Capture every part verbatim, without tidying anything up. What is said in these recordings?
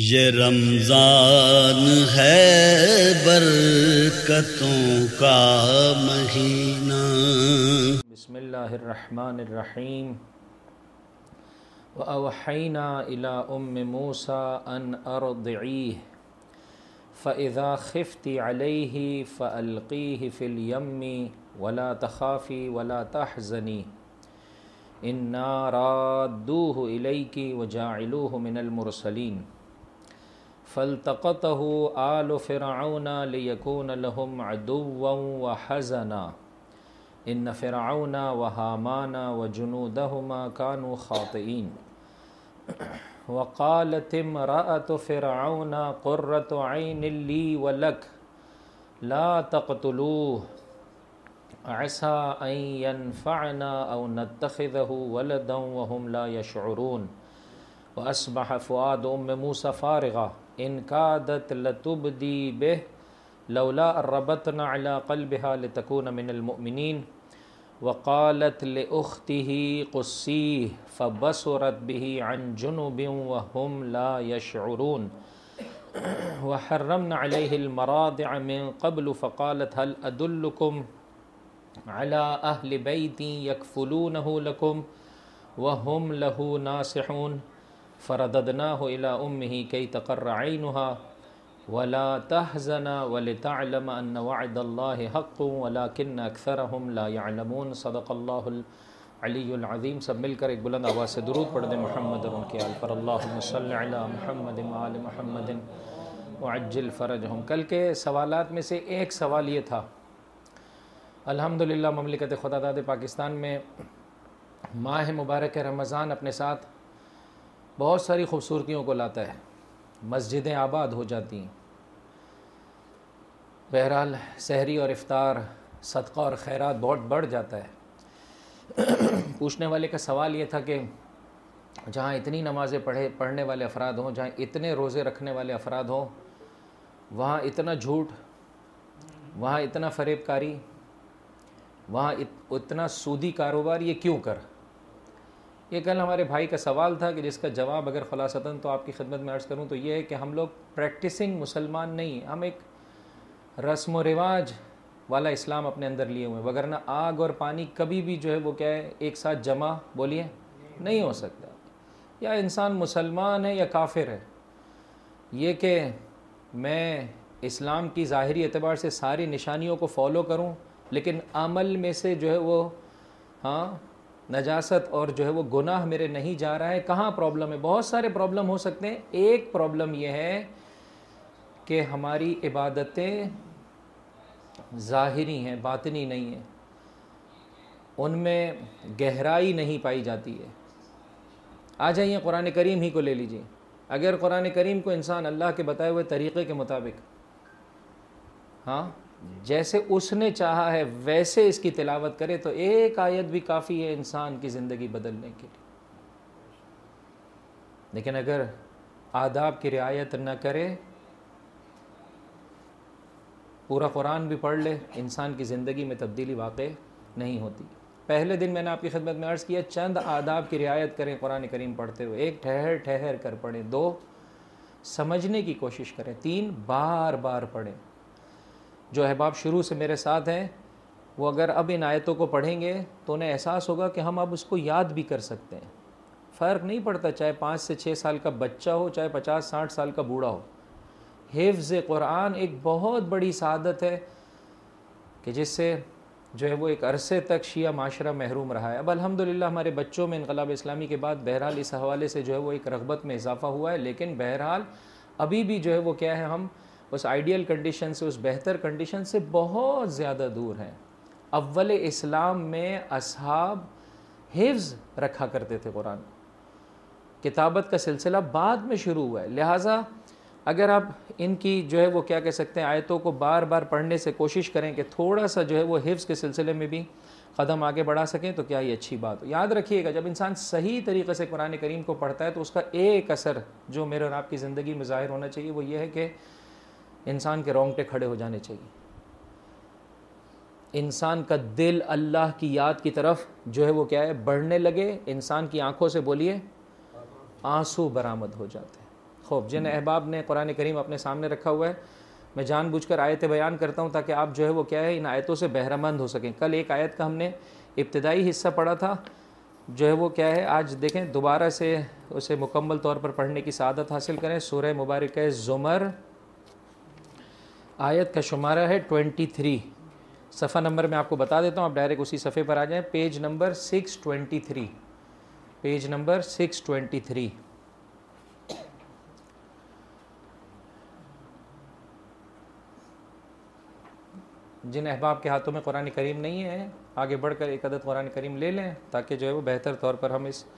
یہ رمضان ہے برکتوں کا مہینہ۔ بسم اللہ الرحمن الرحیم۔ وَأَوْحَيْنَا إِلَىٰ أُمِّ مُوسَىٰ أَنْ أَرْضِعِيهِ فَإِذَا خِفْتِ عَلَيْهِ فَأَلْقِيهِ فِي الْيَمِّ وَلَا تَخَافِي وَلَا تَحْزَنِي إِنَّا رَادُّوهُ إِلَيْكِ وَجَاعِلُوهُ مِنَ الْمُرْسَلِينَ فَالْتَقَطَهُ آلُ فِرْعَوْنَ لِيَكُونَ لَهُمْ عَدُوًّا وَحَزَنًا إِنَّ فِرْعَوْنَ وَهَامَانَ وَجُنُودَهُمَا كَانُوا خَاطِئِينَ وَقَالَتِ امْرَأَةُ فِرْعَوْنَ قُرَّةُ عَيْنٍ لِّي وَلَكَ لَا تَقْتُلُوهُ عَسَىٰ أَن يَنفَعَنَا أَوْ نَتَّخِذَهُ وَلَدًا وَهُمْ لَا يَشْعُرُونَ وَأَصْبَحَ فُؤَادُ أُمِّ مُوسَىٰ فَارِغًا إِن كَادَتْ لَتُبْدِي بِهِ لَوْلَا أَن رَّبَطْنَا عَلَىٰ قَلْبِهَا لِتَكُونَ مِنَ الْمُؤْمِنِينَ وَقَالَتْ لِأُخْتِهِ قُصِّيهِ فَبَصُرَتْ بِهِ عَن جُنُبٍ وَهُمْ لَا يَشْعُرُونَ وَحَرَّمْنَا عَلَيْهِ الْمَرَاضِعَ مِن قَبْلُ فَقَالَتْ هَلْ أَدُلُّكُمْ عَلَىٰ أَهْلِ بَيْتٍ يَكْفُلُونَهُ لَكُمْ وَهُمْ لَهُ نَاصِحُونَ فَرَدَدْنَاهُ إِلَىٰ أُمِّهِ كَيْ تَقَرَّ عَيْنُهَا وَلَا تَحْزَنَ وَلِتَعْلَمَ أَنَّ وَعْدَ اللَّهِ حَقٌّ وَلَٰكِنَّ أَكْثَرَهُمْ لَا يَعْلَمُونَ صدق اللہ العلی العظیم۔ سب مل کر ایک بلند آواز سے درود پڑھ دیں محمد اور ان کے آل پر، اللہم صل علی محمد وآل محمد وعجل فرجہم۔ کل کے سوالات میں سے ایک سوال یہ تھا، الحمدللہ مملکت خداداد پاکستان میں ماہ مبارک رمضان اپنے ساتھ بہت ساری خوبصورتیوں کو لاتا ہے، مسجدیں آباد ہو جاتی ہیں، بہرحال سحری اور افطار، صدقہ اور خیرات بہت بڑھ جاتا ہے۔ پوچھنے والے کا سوال یہ تھا کہ جہاں اتنی نمازیں پڑھے پڑھنے والے افراد ہوں، جہاں اتنے روزے رکھنے والے افراد ہوں، وہاں اتنا جھوٹ، وہاں اتنا فریب کاری، وہاں اتنا سودی کاروبار، یہ کیوں کر؟ یہ کل ہمارے بھائی کا سوال تھا کہ جس کا جواب اگر خلاصتاً تو آپ کی خدمت میں عرض کروں تو یہ ہے کہ ہم لوگ پریکٹسنگ مسلمان نہیں، ہم ایک رسم و رواج والا اسلام اپنے اندر لیے ہوئے ہیں، وگرنہ آگ اور پانی کبھی بھی جو ہے وہ کیا ہے ایک ساتھ جمع بولیے نہیں ہو سکتا۔ یا انسان مسلمان ہے یا کافر ہے، یہ کہ میں اسلام کی ظاہری اعتبار سے ساری نشانیوں کو فالو کروں لیکن عمل میں سے جو ہے وہ ہاں نجاست اور جو ہے وہ گناہ میرے نہیں جا رہا ہے، کہاں پرابلم ہے؟ بہت سارے پرابلم ہو سکتے ہیں۔ ایک پرابلم یہ ہے کہ ہماری عبادتیں ظاہری ہیں، باطنی نہیں ہیں، ان میں گہرائی نہیں پائی جاتی ہے۔ آ جائیے قرآن کریم ہی کو لے لیجئے، اگر قرآن کریم کو انسان اللہ کے بتائے ہوئے طریقے کے مطابق ہاں جیسے اس نے چاہا ہے ویسے اس کی تلاوت کرے تو ایک آیت بھی کافی ہے انسان کی زندگی بدلنے کے لیے۔ لیکن اگر آداب کی رعایت نہ کرے، پورا قرآن بھی پڑھ لے، انسان کی زندگی میں تبدیلی واقع نہیں ہوتی۔ پہلے دن میں نے آپ کی خدمت میں عرض کیا چند آداب کی رعایت کریں قرآن کریم پڑھتے ہوئے، ایک ٹھہر ٹھہر کر پڑھیں، دو سمجھنے کی کوشش کریں، تین بار بار پڑھیں۔ جو احباب شروع سے میرے ساتھ ہیں وہ اگر اب ان آیتوں کو پڑھیں گے تو انہیں احساس ہوگا کہ ہم اب اس کو یاد بھی کر سکتے ہیں۔ فرق نہیں پڑتا چاہے پانچ سے چھ سال کا بچہ ہو، چاہے پچاس ساٹھ سال کا بوڑھا ہو۔ حفظ قرآن ایک بہت بڑی سعادت ہے کہ جس سے جو ہے وہ ایک عرصے تک شیعہ معاشرہ محروم رہا ہے۔ اب الحمدللہ ہمارے بچوں میں انقلاب اسلامی کے بعد بہرحال اس حوالے سے جو ہے وہ ایک رغبت میں اضافہ ہوا ہے، لیکن بہرحال ابھی بھی جو ہے وہ کیا ہے، ہم اس آئیڈیل کنڈیشن سے، اس بہتر کنڈیشن سے بہت زیادہ دور ہیں۔ اول اسلام میں اصحاب حفظ رکھا کرتے تھے قرآن، کتابت کا سلسلہ بعد میں شروع ہوا ہے، لہٰذا اگر آپ ان کی جو ہے وہ کیا کہہ سکتے ہیں آیتوں کو بار بار پڑھنے سے کوشش کریں کہ تھوڑا سا جو ہے وہ حفظ کے سلسلے میں بھی قدم آگے بڑھا سکیں تو کیا یہ اچھی بات ہو۔ یاد رکھیے گا جب انسان صحیح طریقے سے قرآن کریم کو پڑھتا ہے تو اس کا ایک اثر جو میرے اور آپ کی زندگی میں ظاہر ہونا چاہیے وہ یہ ہے کہ انسان کے رونگٹے کھڑے ہو جانے چاہیے، انسان کا دل اللہ کی یاد کی طرف جو ہے وہ کیا ہے بڑھنے لگے، انسان کی آنکھوں سے بولیے آنسو برآمد ہو جاتے ہیں۔ خوب جن احباب نے قرآن کریم اپنے سامنے رکھا ہوا ہے، میں جان بوجھ کر آیتیں بیان کرتا ہوں تاکہ آپ جو ہے وہ کیا ہے ان آیتوں سے بہرہ مند ہو سکیں۔ کل ایک آیت کا ہم نے ابتدائی حصہ پڑھا تھا، جو ہے وہ کیا ہے آج دیکھیں دوبارہ سے اسے مکمل طور پر پڑھنے کی سعادت حاصل کریں۔ سورہ مبارکہ زمر، آیت کا شمارہ ہے ٹوینٹی تھری، صفحہ نمبر میں آپ کو بتا دیتا ہوں، آپ ڈائریکٹ اسی صفحے پر آ جائیں، page number six twenty three, page number six twenty three. جن احباب کے ہاتھوں میں قرآن کریم نہیں ہے آگے بڑھ کر ایک عدد قرآن کریم لے لیں تاکہ جو ہے وہ بہتر طور پر ہم اس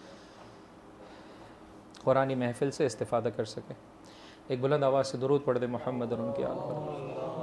قرآنی محفل سے استفادہ کر سکیں۔ ایک بلند آواز سے درود پڑھ دیں محمد اور ان کی آل پر۔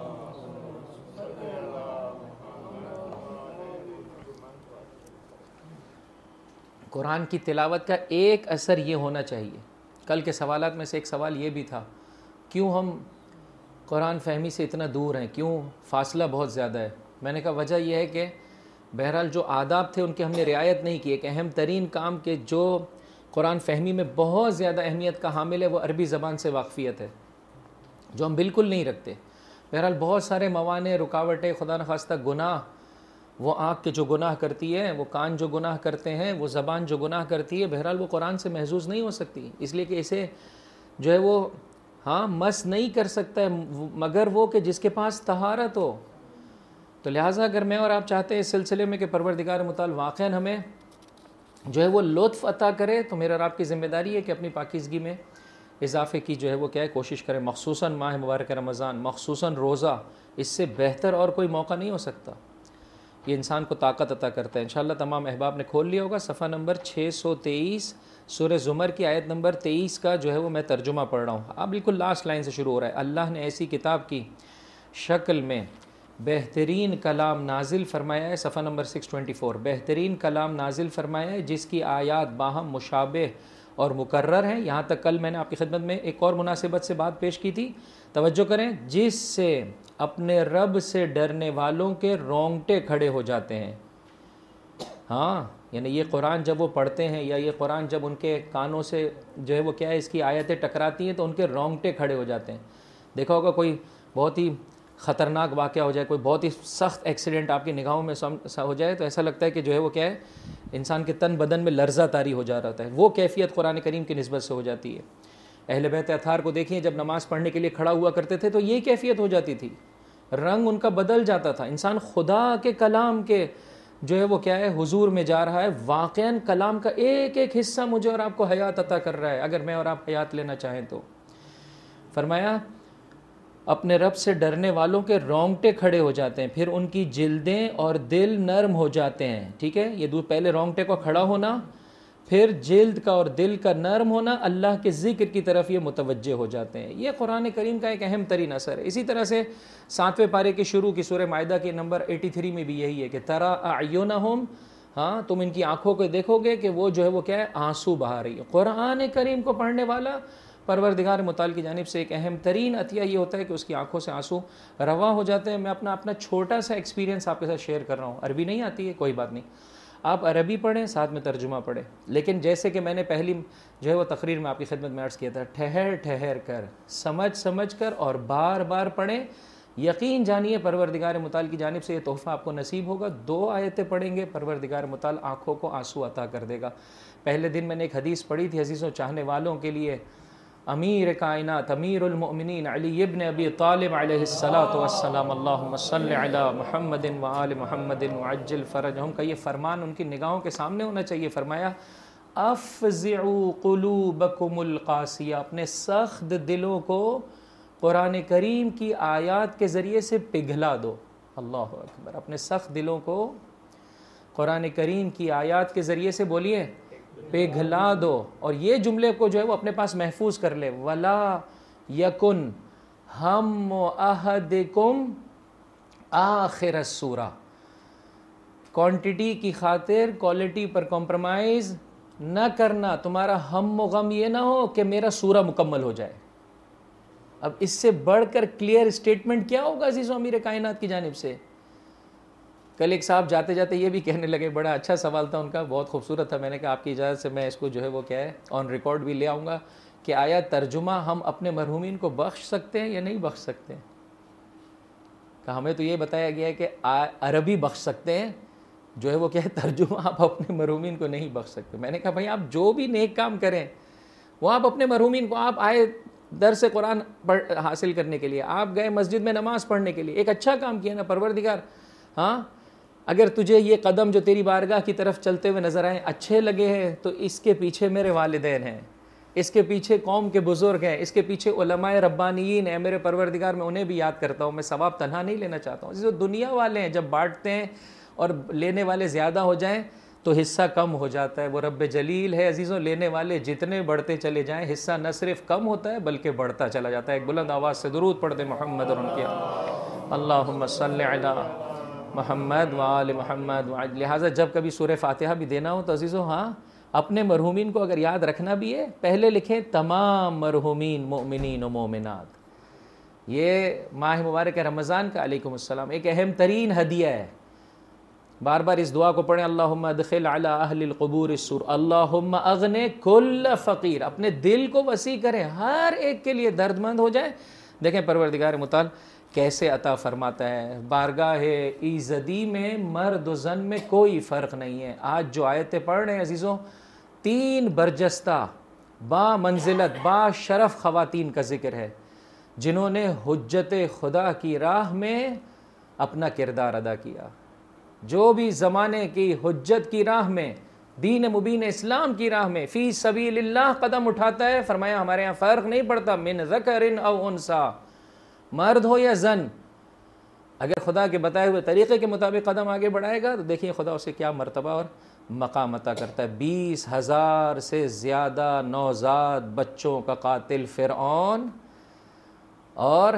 قرآن کی تلاوت کا ایک اثر یہ ہونا چاہیے۔ کل کے سوالات میں سے ایک سوال یہ بھی تھا، کیوں ہم قرآن فہمی سے اتنا دور ہیں، کیوں فاصلہ بہت زیادہ ہے؟ میں نے کہا وجہ یہ ہے کہ بہرحال جو آداب تھے ان کی ہم نے رعایت نہیں کی۔ ایک اہم ترین کام کہ جو قرآن فہمی میں بہت زیادہ اہمیت کا حامل ہے وہ عربی زبان سے واقفیت ہے، جو ہم بالکل نہیں رکھتے۔ بہرحال بہت سارے موانع، رکاوٹیں، خدا نخواستہ گناہ، وہ آنکھ کے جو گناہ کرتی ہے، وہ کان جو گناہ کرتے ہیں، وہ زبان جو گناہ کرتی ہے، بہرحال وہ قرآن سے محظوظ نہیں ہو سکتی، اس لیے کہ اسے جو ہے وہ ہاں مس نہیں کر سکتا ہے مگر وہ کہ جس کے پاس طہارت ہو۔ تو لہٰذا اگر میں اور آپ چاہتے ہیں اس سلسلے میں کہ پروردگار متعال واقعاً ہمیں جو ہے وہ لطف عطا کرے، تو میرا اور آپ کی ذمہ داری ہے کہ اپنی پاکیزگی میں اضافے کی جو ہے وہ کیا ہے کوشش کریں، مخصوصاً ماہ مبارک رمضان، مخصوصاً روزہ، اس سے بہتر اور کوئی موقع نہیں ہو سکتا۔ یہ انسان کو طاقت عطا کرتا ہے۔ انشاءاللہ تمام احباب نے کھول لیا ہوگا صفحہ نمبر چھ سو تیئیس، سورہ زمر کی آیت نمبر تیئیس کا جو ہے وہ میں ترجمہ پڑھ رہا ہوں۔ اب بالکل لاسٹ لائن سے شروع ہو رہا ہے۔ اللہ نے ایسی کتاب کی شکل میں بہترین کلام نازل فرمایا ہے، صفحہ نمبر سکس ٹوینٹی فور، بہترین کلام نازل فرمایا ہے جس کی آیات باہم مشابہ اور مکرر ہیں۔ یہاں تک کل میں نے آپ کی خدمت میں ایک اور مناسبت سے بات پیش کی تھی، توجہ کریں، جس سے اپنے رب سے ڈرنے والوں کے رونگٹے کھڑے ہو جاتے ہیں۔ ہاں یعنی یہ قرآن جب وہ پڑھتے ہیں یا یہ قرآن جب ان کے کانوں سے جو ہے وہ کیا ہے اس کی آیتیں ٹکراتی ہیں تو ان کے رونگٹے کھڑے ہو جاتے ہیں۔ دیکھا ہوگا کوئی بہت ہی خطرناک واقعہ ہو جائے، کوئی بہت ہی سخت ایکسیڈنٹ آپ کی نگاہوں میں ہو جائے تو ایسا لگتا ہے کہ جو ہے وہ کیا ہے انسان کے تن بدن میں لرزہ طاری ہو جا رہا ہے۔ وہ کیفیت قرآن کریم کی نسبت سے ہو جاتی ہے۔ اہل بیت اطہار کو دیکھیں جب نماز پڑھنے کے لیے کھڑا ہوا کرتے تھے تو یہ کیفیت ہو جاتی تھی، رنگ ان کا بدل جاتا تھا۔ انسان خدا کے کلام کے جو ہے وہ کیا ہے حضور میں جا رہا ہے، واقعاً کلام کا ایک ایک حصہ مجھے اور آپ کو حیات عطا کر رہا ہے اگر میں اور آپ حیات لینا چاہیں تو۔ فرمایا اپنے رب سے ڈرنے والوں کے رونگٹے کھڑے ہو جاتے ہیں، پھر ان کی جلدیں اور دل نرم ہو جاتے ہیں۔ ٹھیک ہے، یہ دو پہلے رونگٹے کو کھڑا ہونا، پھر جلد کا اور دل کا نرم ہونا، اللہ کے ذکر کی طرف یہ متوجہ ہو جاتے ہیں۔ یہ قرآن کریم کا ایک اہم ترین اثر ہے۔ اسی طرح سے ساتویں پارے کے شروع کی سورہ مائدہ کے نمبر اٹھاسی میں بھی یہی ہے کہ ترى اعینہم، ہاں تم ان کی آنکھوں کو دیکھو گے کہ وہ جو ہے وہ کیا ہے آنسو بہا رہی ہے۔ قرآن کریم کو پڑھنے والا پروردگار متعال کی جانب سے ایک اہم ترین عطیہ یہ ہوتا ہے کہ اس کی آنکھوں سے آنسو رواں ہو جاتے ہیں۔ میں اپنا اپنا چھوٹا سا ایکسپیرینس آپ کے ساتھ شیئر کر رہا ہوں۔ عربی نہیں آتی ہے کوئی بات نہیں، آپ عربی پڑھیں ساتھ میں ترجمہ پڑھیں، لیکن جیسے کہ میں نے پہلی جو ہے وہ تقریر میں آپ کی خدمت میں عرض کیا تھا، ٹھہر ٹھہر کر سمجھ سمجھ کر اور بار بار پڑھیں۔ یقین جانیے پروردگار متعال کی جانب سے یہ تحفہ آپ کو نصیب ہوگا۔ دو آیتیں پڑھیں گے پروردگار متعال آنکھوں کو آنسو عطا کر دے گا۔ پہلے دن میں نے ایک حدیث پڑھی تھی عزیزوں چاہنے والوں کے لیے، امیر کائنات امیر المؤمنین علی ابن ابی طالب علیہ الصلاۃ والسلام اللہم صل علی محمد وآل محمد وعجل فرجہم کا یہ فرمان ان کی نگاہوں کے سامنے ہونا چاہیے۔ فرمایا افزعوا قلوبکم القاسیہ، اپنے سخت دلوں کو قرآن کریم کی آیات کے ذریعے سے پگھلا دو۔ اللہ اکبر، اپنے سخت دلوں کو قرآن کریم کی آیات کے ذریعے سے بولیے پگھلا دو، اور یہ جملے کو جو ہے وہ اپنے پاس محفوظ کر لے، وَلَا يَكُنْ هَمُّ أَحَدِكُمْ آخِرَ السورہ، کوانٹٹی کی خاطر کوالٹی پر کمپرومائز نہ کرنا، تمہارا ہم و غم یہ نہ ہو کہ میرا سورہ مکمل ہو جائے۔ اب اس سے بڑھ کر کلیئر اسٹیٹمنٹ کیا ہوگا عزیزو امیر کائنات کی جانب سے؟ کل ایک صاحب جاتے جاتے یہ بھی کہنے لگے، بڑا اچھا سوال تھا ان کا، بہت خوبصورت تھا، میں نے کہا آپ کی اجازت سے میں اس کو جو ہے وہ کیا ہے آن ریکارڈ بھی لے آؤں گا، کہ آیا ترجمہ ہم اپنے مرحومین کو بخش سکتے ہیں یا نہیں بخش سکتے ہیں؟ کہ ہمیں تو یہ بتایا گیا ہے کہ عربی بخش سکتے ہیں، جو ہے وہ کیا ہے ترجمہ آپ اپنے مرحومین کو نہیں بخش سکتے۔ میں نے کہا بھائی آپ جو بھی نیک کام کریں وہ آپ اپنے مرحومین کو، آپ آئے درس قرآن پڑھ حاصل کرنے کے لیے، آپ گئے مسجد میں نماز پڑھنے کے لیے، ایک اچھا کام کیا نا پروردگار، ہاں اگر تجھے یہ قدم جو تیری بارگاہ کی طرف چلتے ہوئے نظر آئیں اچھے لگے ہیں تو اس کے پیچھے میرے والدین ہیں، اس کے پیچھے قوم کے بزرگ ہیں، اس کے پیچھے علماء ربانیین ہیں، میرے پروردگار میں انہیں بھی یاد کرتا ہوں، میں ثواب تنہا نہیں لینا چاہتا ہوں۔ جو دنیا والے ہیں جب بانٹتے ہیں اور لینے والے زیادہ ہو جائیں تو حصہ کم ہو جاتا ہے۔ وہ رب جلیل ہے عزیزوں، لینے والے جتنے بڑھتے چلے جائیں حصہ نہ صرف کم ہوتا ہے بلکہ بڑھتا چلا جاتا ہے۔ ایک بلند آواز سے درود پڑھ دیں محمد اور ان کے اللہم صلی علی محمد وآل محمد وآل۔ لہٰذا جب کبھی سورہ فاتحہ بھی دینا ہو تو عزیزوں ہاں اپنے مرحومین کو اگر یاد رکھنا بھی ہے پہلے لکھیں تمام مرحومین مؤمنین و مومنات۔ یہ ماہ مبارک رمضان کا علیکم السلام ایک اہم ترین ہدیہ ہے۔ بار بار اس دعا کو پڑھیں، اللہم ادخل علی اہل القبور السرور، اللہم اغن کل فقیر، اپنے دل کو وسیع کریں، ہر ایک کے لیے درد مند ہو جائے۔ دیکھیں پروردگار متعال کیسے عطا فرماتا ہے۔ بارگاہ ایزدی میں مرد و زن میں کوئی فرق نہیں ہے۔ آج جو آیتیں پڑھ رہے ہیں عزیزوں، تین برجستہ با منزلت با شرف خواتین کا ذکر ہے جنہوں نے حجت خدا کی راہ میں اپنا کردار ادا کیا۔ جو بھی زمانے کی حجت کی راہ میں، دین مبین اسلام کی راہ میں فی سبیل اللہ قدم اٹھاتا ہے، فرمایا ہمارے ہاں فرق نہیں پڑتا من ذکر او انثی، مرد ہو یا زن، اگر خدا کے بتائے ہوئے طریقے کے مطابق قدم آگے بڑھائے گا تو دیکھیں خدا اسے کیا مرتبہ اور مقام عطا کرتا ہے۔ بیس ہزار سے زیادہ نوزاد بچوں کا قاتل فرعون، اور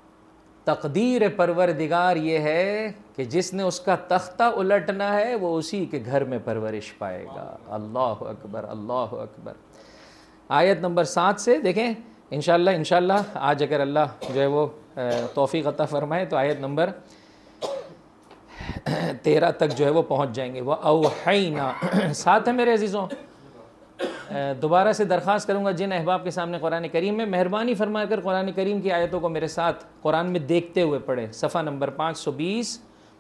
تقدیر پروردگار یہ ہے کہ جس نے اس کا تختہ الٹنا ہے وہ اسی کے گھر میں پرورش پائے گا۔ اللہ اکبر اللہ اکبر۔ آیت نمبر سات سے دیکھیں انشاءاللہ انشاءاللہ آج اگر اللہ جو ہے وہ توفیق عطا فرمائے تو آیت نمبر تیرہ تک جو ہے وہ پہنچ جائیں گے۔ وَأَوْحَيْنَا، ساتھ ہے میرے عزیزوں، دوبارہ سے درخواست کروں گا جن احباب کے سامنے قرآن کریم میں، مہربانی فرما کر قرآن کریم کی آیتوں کو میرے ساتھ قرآن میں دیکھتے ہوئے پڑھیں۔ صفحہ نمبر پانچ سو بیس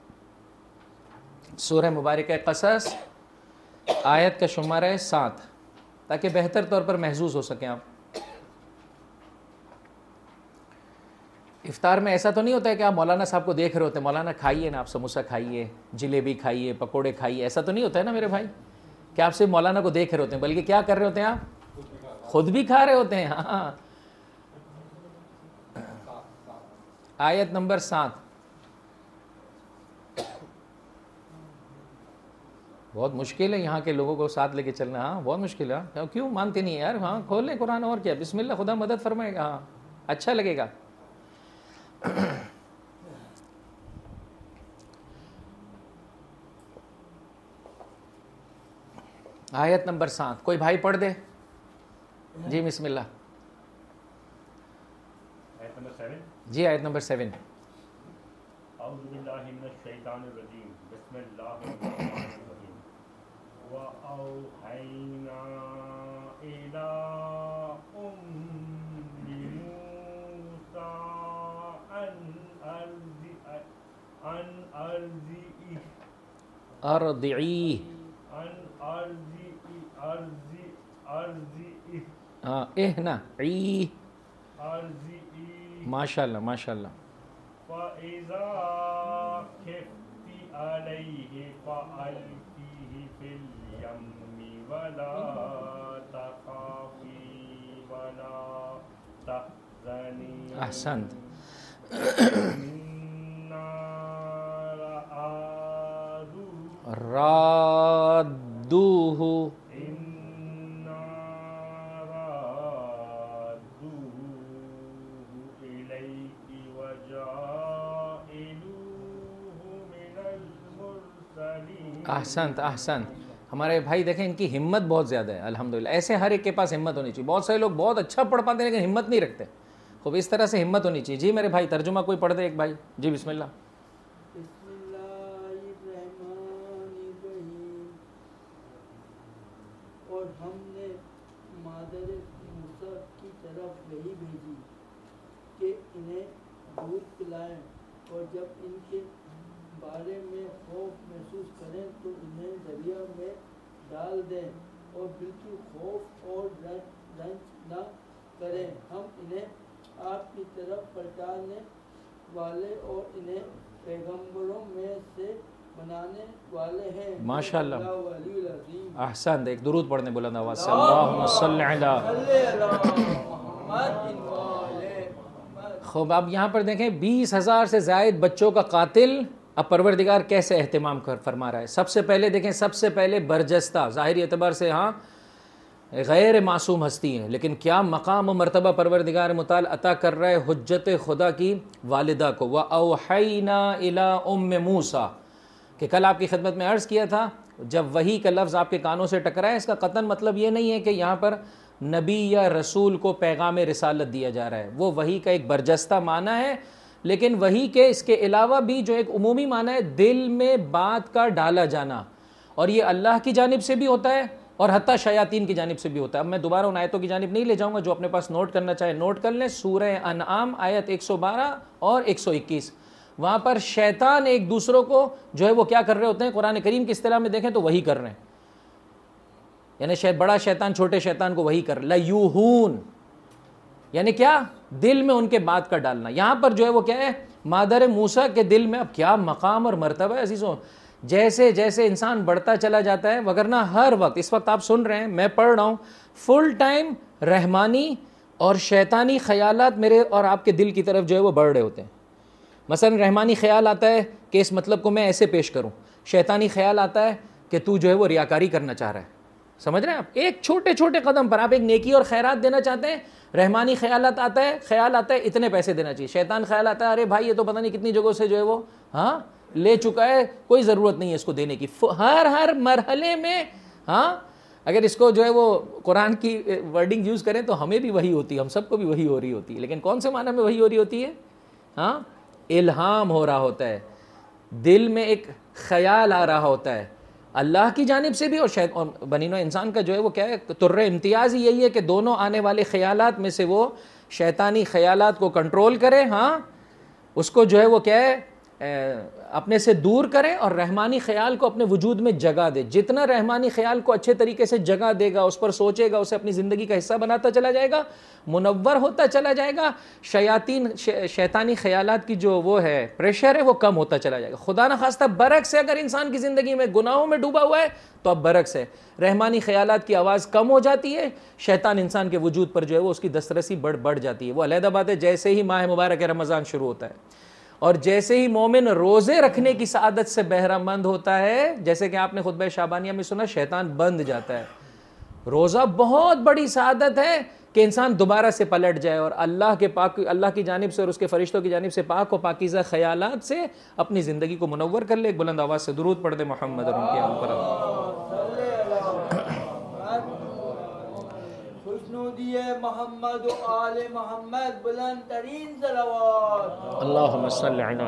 سورہ مبارکہ قصص، آیت کا شمارہ ہے سات، تاکہ بہتر طور پر محظوظ ہو سکیں آپ۔ افطار میں ایسا تو نہیں ہوتا ہے کہ آپ مولانا صاحب کو دیکھ رہے ہوتے ہیں، مولانا کھائیے نا، آپ سموسہ کھائیے، جلیبی کھائیے، پکوڑے کھائیے، ایسا تو نہیں ہوتا ہے نا میرے بھائی کہ آپ صرف مولانا کو دیکھ رہے ہوتے ہیں، بلکہ کیا کر رہے ہوتے ہیں آپ؟ خود بھی کھا رہے ہوتے ہیں۔ ہاں آیت نمبر سات، بہت مشکل ہے یہاں کے لوگوں کو ساتھ لے کے چلنا، ہاں بہت مشکل ہے، کیوں مانتے نہیں یار؟ ہاں کھول لیں قرآن، اور کیا، بسم اللہ، خدا مدد فرمائے گا، ہاں اچھا لگے گا۔ آیت نمبر سات، کوئی بھائی پڑھ دے جی، بسم اللہ۔ آیت نمبر سیون، جی آیت نمبر سیون۔ اعوذ باللہ من الشیطان الرجیم، بسم اللہ الرحمن الرحیم۔ وَأَوْحَيْنَا إِلَىٰ أُمِّ مُوسَىٰ أَنْ أَرْضِعِيهِ ارضعیہ، أَنْ أَرْضِعِيهِ ہاں اہنا عی، أَرْضِعِيهِ ماشاء اللہ ماشاء اللہ۔ فَإِذَا خِفْتِ عَلَيْهِ فَأَلْقِيهِ فِي الْيَمِّ وَلَا تَخَافِي وَلَا تَحْزَنِي احسنت۔ إِنَّا رادوہ، إِنَّا رَادُّوهُ إِلَيْكِ وَجَاعِلُوهُ مِنَ الْمُرْسَلِينَ۔ احسنت احسنت۔ ہمارے بھائی دیکھیں ان کی ہمت بہت زیادہ ہے الحمدللہ، ایسے ہر ایک کے پاس ہمت ہونی چاہیے۔ بہت سارے لوگ بہت اچھا پڑھ پاتے ہیں لیکن ہمت نہیں رکھتے، خوب اس طرح سے ہمت ہونی چاہیے۔ جی میرے بھائی ترجمہ کوئی پڑھ دے ایک بھائی، جی بسم اللہ۔ بسم اللہ الرحمن الرحیم۔ اور ہم نے مادر موسیٰ کی طرف وحی بھیجی کہ انہیں دودھ پلائیں، اور جب ان کے بارے میں خوف محسوس کریں تو انہیں دریا میں ڈال دیں اور بالکل خوف اور رنج نہ کریں۔ ہم انہیں آپ کی طرف پلٹانے والے اور انہیں پیغمبروں میں سے بنانے والے ہیں۔ ماشاءاللہ، اللہ علی العظیم۔ احسن، ایک درود پڑھنے بلند آواز سے، اللہم صلی علی۔ خوب، اب یہاں پر دیکھیں بیس ہزار سے زائد بچوں کا قاتل اب پروردگار کیسے اہتمام کر فرما رہا ہے۔ سب سے پہلے دیکھیں، سب سے پہلے برجستہ ظاہری اعتبار سے ہاں غیر معصوم ہستی ہیں، لیکن کیا مقام و مرتبہ پروردگار متعال عطا کر رہا ہے حجت خدا کی والدہ کو۔ وَأَوْحَيْنَا إِلَىٰ أُمِّ مُوسَىٰ، کہ کل آپ کی خدمت میں عرض کیا تھا، جب وحی کا لفظ آپ کے کانوں سے ٹکرائے، اس کا قطعاً مطلب یہ نہیں ہے کہ یہاں پر نبی یا رسول کو پیغام رسالت دیا جا رہا ہے، وہ وحی کا ایک برجستہ معنی ہے، لیکن وحی کے اس کے علاوہ بھی جو ایک عمومی معنی ہے دل میں بات کا ڈالا جانا، اور یہ اللہ کی جانب سے بھی ہوتا ہے اور حتیٰ شیاطین کی جانب سے بھی ہوتا ہے۔ اب میں دوبارہ ان آیتوں کی جانب نہیں لے جاؤں گا، جو اپنے پاس نوٹ کرنا چاہے نوٹ کر لیں۔ سورہ انعام آیت ایک سو بارہ اور ایک سو اکیس، وہاں پر شیطان ایک دوسروں کو جو ہے وہ کیا کر رہے ہوتے ہیں، قرآن کریم کی اصطلاح میں دیکھیں تو وہی کر رہے ہیں، یعنی شاید بڑا شیطان چھوٹے شیطان کو وہی کر رہا ہے۔ لیوہون یعنی کیا؟ دل میں ان کے بات کا ڈالنا۔ یہاں پر جو ہے وہ کیا ہے، مادر موسیٰ کے دل میں اب کیا مقام اور مرتبہ ہے عزیزوں۔ جیسے جیسے انسان بڑھتا چلا جاتا ہے، وگرنہ ہر وقت اس وقت آپ سن رہے ہیں، میں پڑھ رہا ہوں، فل ٹائم رحمانی اور شیطانی خیالات میرے اور آپ کے دل کی طرف جو ہے وہ بڑھ رہے ہوتے ہیں۔ مثلا رحمانی خیال آتا ہے کہ اس مطلب کو میں ایسے پیش کروں، شیطانی خیال آتا ہے کہ تو جو ہے وہ ریاکاری کرنا چاہ رہا ہے۔ سمجھ رہے ہیں آپ؟ ایک چھوٹے چھوٹے قدم پر آپ ایک نیکی اور خیرات دینا چاہتے ہیں، رحمانی خیالات آتا ہے، خیال آتا ہے اتنے پیسے دینا چاہیے، شیطان خیال آتا ہے ارے بھائی یہ تو پتہ نہیں کتنی جگہوں سے جو ہے وہ ہاں لے چکا ہے، کوئی ضرورت نہیں ہے اس کو دینے کی۔ ہر ہر مرحلے میں ہاں اگر اس کو جو ہے وہ قرآن کی ورڈنگ یوز کریں تو ہمیں بھی وہی ہوتی ہے، ہم سب کو بھی وہی ہو رہی ہوتی ہے، لیکن کون سے معنی میں وہی ہو رہی ہوتی ہے؟ ہاں الہام ہو رہا ہوتا ہے، دل میں ایک خیال آ رہا ہوتا ہے اللہ کی جانب سے بھی، اور شاید اور بنی نوع انسان کا جو ہے وہ کیا ہے تر امتیاز ہی یہی ہے کہ دونوں آنے والے خیالات میں سے وہ شیطانی خیالات کو کنٹرول کرے، ہاں اس کو جو ہے وہ کیا ہے اپنے سے دور کرے، اور رحمانی خیال کو اپنے وجود میں جگہ دے۔ جتنا رحمانی خیال کو اچھے طریقے سے جگہ دے گا، اس پر سوچے گا، اسے اپنی زندگی کا حصہ بناتا چلا جائے گا، منور ہوتا چلا جائے گا، شیاطین شیطانی خیالات کی جو وہ ہے پریشر ہے وہ کم ہوتا چلا جائے گا۔ خدا نہ خواستہ برعکس ہے، اگر انسان کی زندگی میں گناہوں میں ڈوبا ہوا ہے تو اب برعکس ہے، رحمانی خیالات کی آواز کم ہو جاتی ہے، شیطان انسان کے وجود پر جو ہے وہ اس کی دسترسی بڑھ بڑھ جاتی ہے۔ وہ علیحدہ بات ہے جیسے ہی ماہ مبارک رمضان شروع ہوتا ہے اور جیسے ہی مومن روزے رکھنے کی سعادت سے بہرہ مند ہوتا ہے، جیسے کہ آپ نے خطبہ شعبانیہ میں سنا، شیطان بند جاتا ہے۔ روزہ بہت بڑی سعادت ہے کہ انسان دوبارہ سے پلٹ جائے اور اللہ کے پاک اللہ کی جانب سے اور اس کے فرشتوں کی جانب سے پاک و پاکیزہ خیالات سے اپنی زندگی کو منور کر لے۔ ایک بلند آواز سے درود پڑھ دے محمد اور ان کے آل پر۔ خوشنودی محمد و آل محمد، بلند ترین صلوات۔ اللہم صلی علی۔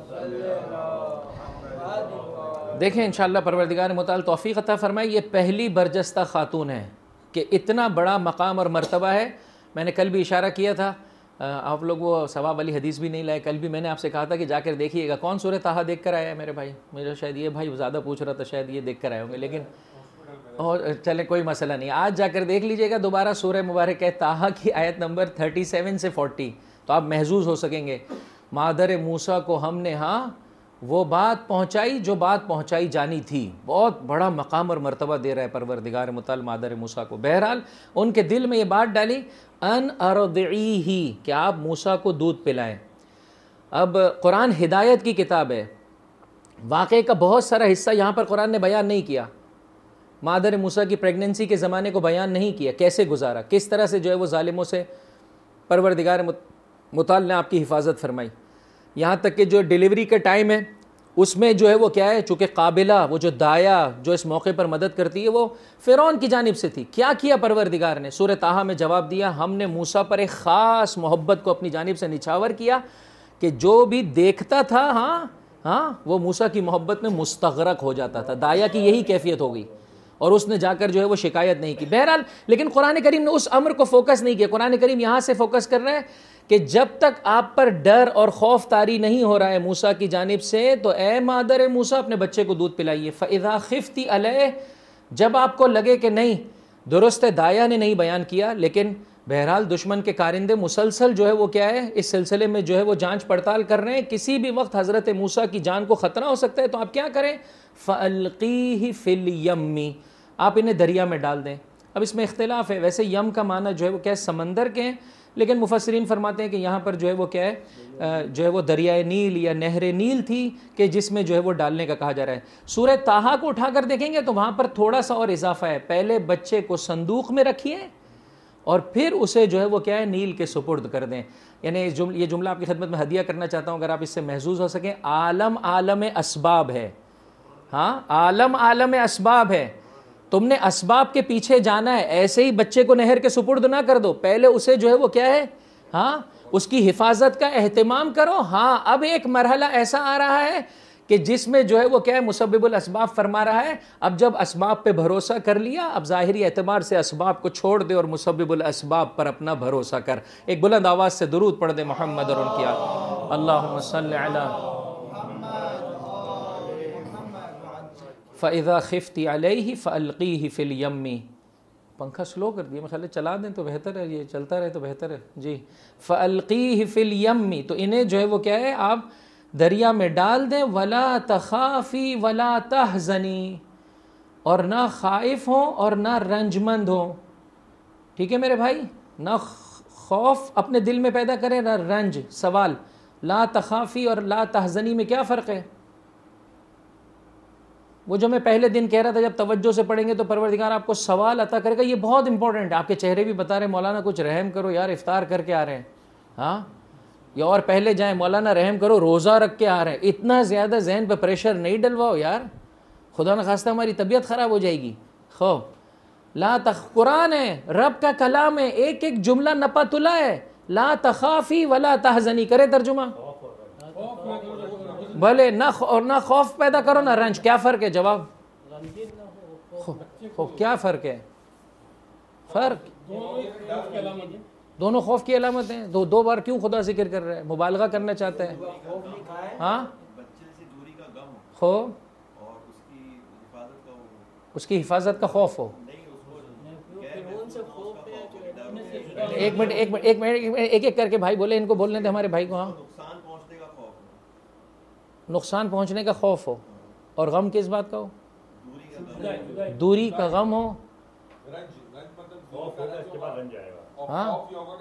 دیکھیں انشاءاللہ پروردگار متعال توفیق عطا فرمائے، یہ پہلی برجستہ خاتون ہے کہ اتنا بڑا مقام اور مرتبہ ہے۔ میں نے کل بھی اشارہ کیا تھا، آپ لوگ وہ ثواب والی حدیث بھی نہیں لائے، کل بھی میں نے آپ سے کہا تھا کہ جا کر دیکھیے گا۔ کون سورہ طٰہٰ دیکھ کر آیا ہے میرے بھائی؟ مجھے شاید یہ بھائی زیادہ پوچھ رہا تھا، شاید یہ دیکھ کر آئے ہوں گے، لیکن اور چلیں کوئی مسئلہ نہیں، آج جا کر دیکھ لیجئے گا دوبارہ سورہ مبارک ہے طٰہٰ کی آیت نمبر سینتیس سے چالیس، تو آپ محظوظ ہو سکیں گے۔ مادر موسیٰ کو ہم نے ہاں وہ بات پہنچائی جو بات پہنچائی جانی تھی۔ بہت بڑا مقام اور مرتبہ دے رہا ہے پروردگار متعال مادر موسیٰ کو۔ بہرحال ان کے دل میں یہ بات ڈالی ان ارضعیہ کہ آپ موسیٰ کو دودھ پلائیں۔ اب قرآن ہدایت کی کتاب ہے، واقعے کا بہت سارا حصہ یہاں پر قرآن نے بیان نہیں کیا، مادر موسیٰ کی پریگننسی کے زمانے کو بیان نہیں کیا، کیسے گزارا، کس طرح سے جو ہے وہ ظالموں سے پروردگار متعال نے آپ کی حفاظت فرمائی، یہاں تک کہ جو ڈیلیوری کا ٹائم ہے اس میں جو ہے وہ کیا ہے، چونکہ قابلہ وہ جو دایا جو اس موقع پر مدد کرتی ہے وہ فرعون کی جانب سے تھی۔ کیا کیا پروردگار نے؟ سورہ طٰہٰ میں جواب دیا، ہم نے موسیٰ پر ایک خاص محبت کو اپنی جانب سے نچھاور کیا کہ جو بھی دیکھتا تھا ہاں ہاں وہ موسیٰ کی محبت میں مستغرق ہو جاتا تھا۔ دایا کی یہی کیفیت ہو گئی، اور اس نے جا کر جو ہے وہ شکایت نہیں کی. بہرحال لیکن قرآن کریم نے اس امر کو فوکس نہیں کیا. قرآن کریم یہاں سے فوکس کر رہا ہے کہ جب تک آپ پر ڈر اور خوف طاری نہیں ہو رہا ہے موسیٰ کی جانب سے تو اے مادر موسیٰ اپنے بچے کو دودھ پلائیے. فَإِذَا خِفْتِ عَلَيْهِ, جب آپ کو لگے کہ نہیں, درست ہے دایا نے نہیں بیان کیا لیکن بہرحال دشمن کے کارندے مسلسل جو ہے وہ کیا ہے اس سلسلے میں جو ہے وہ جانچ پڑتال کر رہے ہیں, کسی بھی وقت حضرت موسیٰ کی جان کو خطرہ ہو سکتا ہے, تو آپ کیا کریں؟ فَأَلْقِيهِ فِي الْيَمِّ, آپ انہیں دریا میں ڈال دیں. اب اس میں اختلاف ہے, ویسے یم کا معنی جو ہے وہ کیا ہے سمندر کے ہیں, لیکن مفسرین فرماتے ہیں کہ یہاں پر جو ہے وہ کیا ہے جو ہے وہ دریائے نیل یا نہر نیل تھی کہ جس میں جو ہے وہ ڈالنے کا کہا جا رہا ہے. سورہ طٰہٰ کو اٹھا کر دیکھیں گے تو وہاں پر تھوڑا سا اور اضافہ ہے, پہلے بچے کو صندوق میں رکھیے اور پھر اسے جو ہے وہ کیا ہے نیل کے سپرد کر دیں. یعنی یہ جملہ آپ کی خدمت میں ہدیہ کرنا چاہتا ہوں اگر آپ اس سے محظوظ ہو سکیں. عالم عالم اسباب ہے, ہاں عالم عالم اسباب ہے, تم نے اسباب کے پیچھے جانا ہے, ایسے ہی بچے کو نہر کے سپرد نہ کر دو, پہلے اسے جو ہے وہ کیا ہے ہاں اس کی حفاظت کا اہتمام کرو. ہاں اب ایک مرحلہ ایسا آ رہا ہے کہ جس میں جو ہے وہ کیا ہے مسبب الاسباب فرما رہا ہے, اب جب اسباب پہ بھروسہ کر لیا اب ظاہری اعتبار سے اسباب کو چھوڑ دے اور مسبب الاسباب پر اپنا بھروسہ کر. ایک بلند آواز سے درود پڑھ دے محمد اور ان کی آل. اللہم صلی علی فَإِذَا خِفْتِ عَلَيْهِ فَأَلْقِيهِ فِي الْيَمِّ. پنکھا سلو کر دیا, میں خیال چلا دیں تو بہتر ہے, یہ چلتا رہے تو بہتر ہے جی. فَأَلْقِيهِ فِي الْيَمِّ, تو انہیں جو ہے وہ کیا ہے آپ دریا میں ڈال دیں. وَلَا تَخَافِي وَلَا تَحْزَنِي, اور نہ خائف ہوں اور نہ رنجمند ہوں. ٹھیک ہے میرے بھائی, نہ خوف اپنے دل میں پیدا کریں نہ رنج. سوال, لا تخافی اور لا تحزنی میں کیا فرق ہے؟ وہ جو میں پہلے دن کہہ رہا تھا جب توجہ سے پڑھیں گے تو پروردگار آپ کو سوال عطا کرے گا, یہ بہت امپورٹنٹ ہے. آپ کے چہرے بھی بتا رہے ہیں مولانا کچھ رحم کرو یار, افطار کر کے آ رہے ہیں, ہاں یا اور پہلے جائیں مولانا رحم کرو روزہ رکھ کے آ رہے ہیں. اتنا زیادہ ذہن پہ پریشر نہیں ڈلواؤ یار, خدا نخواستہ ہماری طبیعت خراب ہو جائے گی. خوف لا تخ, قرآن ہے, رب کا کلام ہے, ایک ایک جملہ نپا تلا ہے. لا تخافی ولا تحزنی, کرے ترجمہ بھلے نہ اور نہ خوف پیدا کرو نہ رنج. کیا فرق ہے؟ جواب کیا فرق ہے؟ فرق دونوں خوف کی علامت ہیں. دو دو بار کیوں خدا ذکر کر رہا ہے؟ مبالغہ کرنا چاہتا ہے. ہاں خوف اس کی حفاظت کا خوف ہو. ایک منٹ ایک منٹ ایک منٹ ایک ایک کر کے بھائی بولے, ان کو بولنے دے ہمارے بھائی کو. ہاں نقصان پہنچنے کا خوف ہو, اور غم کس بات کا ہو؟ دوری کا غم ہو. ہاں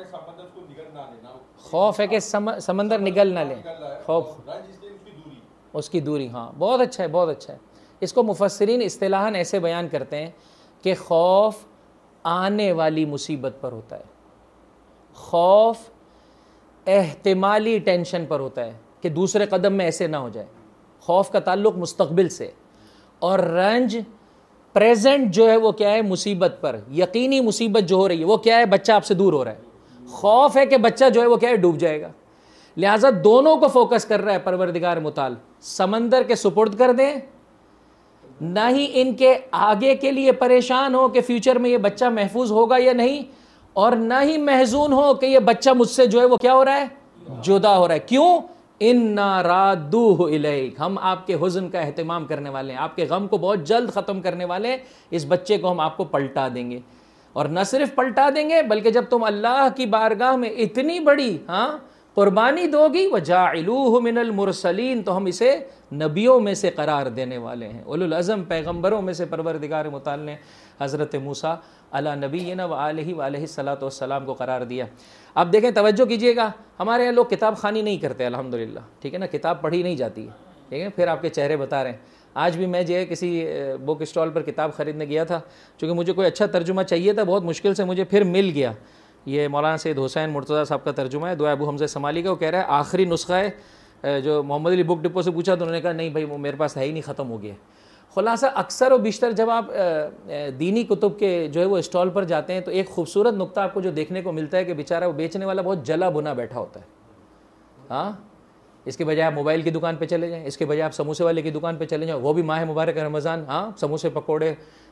خوف ہے کہ سمندر نگل نہ لے, خوف اس کی دوری. ہاں بہت اچھا ہے, بہت اچھا ہے. اس کو مفسرین اصطلاحاً ایسے بیان کرتے ہیں کہ خوف آنے والی مصیبت پر ہوتا ہے, خوف احتمالی ٹینشن پر ہوتا ہے کہ دوسرے قدم میں ایسے نہ ہو جائے. خوف کا تعلق مستقبل سے, اور رنج پریزنٹ جو ہے وہ کیا ہے مصیبت پر, یقینی مصیبت جو ہو رہی ہے وہ کیا ہے بچہ آپ سے دور ہو رہا ہے. خوف ہے کہ بچہ جو ہے وہ کیا ہے ڈوب جائے گا. لہٰذا دونوں کو فوکس کر رہا ہے پروردگار متعال. سمندر کے سپرد کر دیں, نہ ہی ان کے آگے کے لیے پریشان ہو کہ فیوچر میں یہ بچہ محفوظ ہوگا یا نہیں, اور نہ ہی محزون ہو کہ یہ بچہ مجھ سے جو ہے وہ کیا ہو رہا ہے جدا ہو رہا ہے. کیوں؟ اِنَّا رَادُّوهُ إِلَيْكَ, ہم آپ کے حزن کا اہتمام کرنے والے ہیں, آپ کے غم کو بہت جلد ختم کرنے والے ہیں. اس بچے کو ہم آپ کو پلٹا دیں گے, اور نہ صرف پلٹا دیں گے بلکہ جب تم اللہ کی بارگاہ میں اتنی بڑی ہاں قربانی دو گی وَجَاعِلُوهُ مِنَ الْمُرْسَلِينَ, تو ہم اسے نبیوں میں سے قرار دینے والے ہیں, اولو العزم پیغمبروں میں سے پروردگار متعال نے حضرت موسیٰ علی نبینا و آلہ و علیہ الصلاۃ والسلام کو قرار دیا. اب دیکھیں توجہ کیجئے گا, ہمارے یہاں لوگ کتاب خوانی نہیں کرتے الحمدللہ, ٹھیک ہے نا, کتاب پڑھی نہیں جاتی ہے, ٹھیک ہے. پھر آپ کے چہرے بتا رہے ہیں. آج بھی میں جو ہے کسی بک اسٹال پر کتاب خریدنے گیا تھا, چونکہ مجھے کوئی اچھا ترجمہ چاہیے تھا, بہت مشکل سے مجھے پھر مل گیا. یہ مولانا سید حسین مرتضیٰ صاحب کا ترجمہ ہے, دعا ابو حمزہ سمالی کا. وہ کہہ رہا ہے آخری نسخہ ہے, جو محمد علی بک ڈپو سے پوچھا تو انہوں نے کہا نہیں بھائی وہ میرے پاس ہے ہی نہیں, ختم ہو گیا. خلاصہ اکثر و بیشتر جب آپ دینی کتب کے جو ہے وہ اسٹال پر جاتے ہیں تو ایک خوبصورت نقطہ آپ کو جو دیکھنے کو ملتا ہے کہ بیچارہ وہ بیچنے والا بہت جلا بنا بیٹھا ہوتا ہے. ہاں اس کے بجائے آپ موبائل کی دکان پہ چلے جائیں, اس کے بجائے آپ سموسے والے کی دکان پہ چلے جائیں, وہ بھی ماہ مبارک رمضان, ہاں سموسے پکوڑے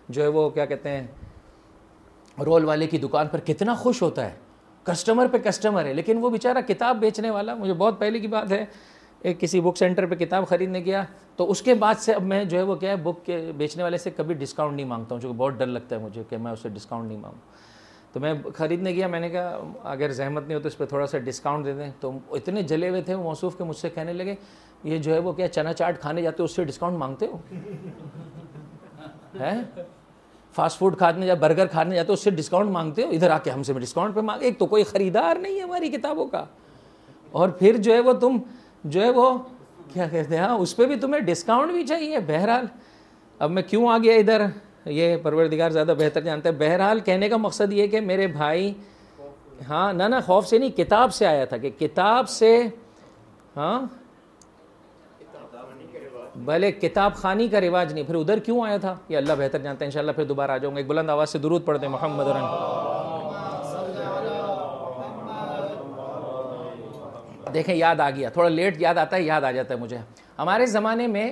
جو ہے وہ کیا کہتے ہیں رول والے کی دکان پر کتنا خوش ہوتا ہے، کسٹمر پہ کسٹمر ہے، لیکن وہ بیچارہ کتاب بیچنے والا، مجھے بہت پہلے کی بات ہے، ایک کسی بک سینٹر پہ کتاب خریدنے گیا، تو اس کے بعد سے اب میں جو ہے وہ کیا ہے بک کے بیچنے والے سے کبھی ڈسکاؤنٹ نہیں مانگتا ہوں، چونکہ بہت ڈر لگتا ہے مجھے کہ میں اسے ڈسکاؤنٹ نہیں مانگوں. تو میں خریدنے گیا، میں نے کہا اگر زحمت نہیں ہو تو اس پہ تھوڑا سا ڈسکاؤنٹ دے دیں. تو اتنے جلے ہوئے تھے وہ موصوف کے مجھ سے کہنے لگے یہ جو ہے وہ کیا چنا چاٹ کھانے جاتے ہو اس سے ڈسکاؤنٹ مانگتے ہو؟ ہیں فاسٹ فوڈ کھانے جاتے، برگر کھانے جاتے ہو اس سے ڈسکاؤنٹ مانگتے ہو؟ ادھر آ کے ہم سے ڈسکاؤنٹ پہ مانگ. ایک تو کوئی خریدار نہیں ہے ہماری کتابوں کا، اور پھر جو ہے وہ تم جو ہے وہ کیا کہتے ہیں ہاں اس پہ بھی تمہیں ڈسکاؤنٹ بھی چاہیے. بہرحال اب میں کیوں آ گیا ادھر یہ پروردگار زیادہ بہتر جانتا ہے. بہرحال کہنے کا مقصد یہ کہ میرے بھائی ہاں نہ نہ خوف سے نہیں، کتاب سے آیا تھا کہ کتاب سے ہاں بھلے کتاب خانی کا رواج نہیں، پھر ادھر کیوں آیا تھا یہ اللہ بہتر جانتا ہے. انشاءاللہ پھر دوبارہ آ جاؤں گا. ایک بلند آواز سے درود پڑھتے ہیں محمد اور دیکھیں یاد آ گیا، تھوڑا لیٹ یاد آتا ہے، یاد آ جاتا ہے مجھے. ہمارے زمانے میں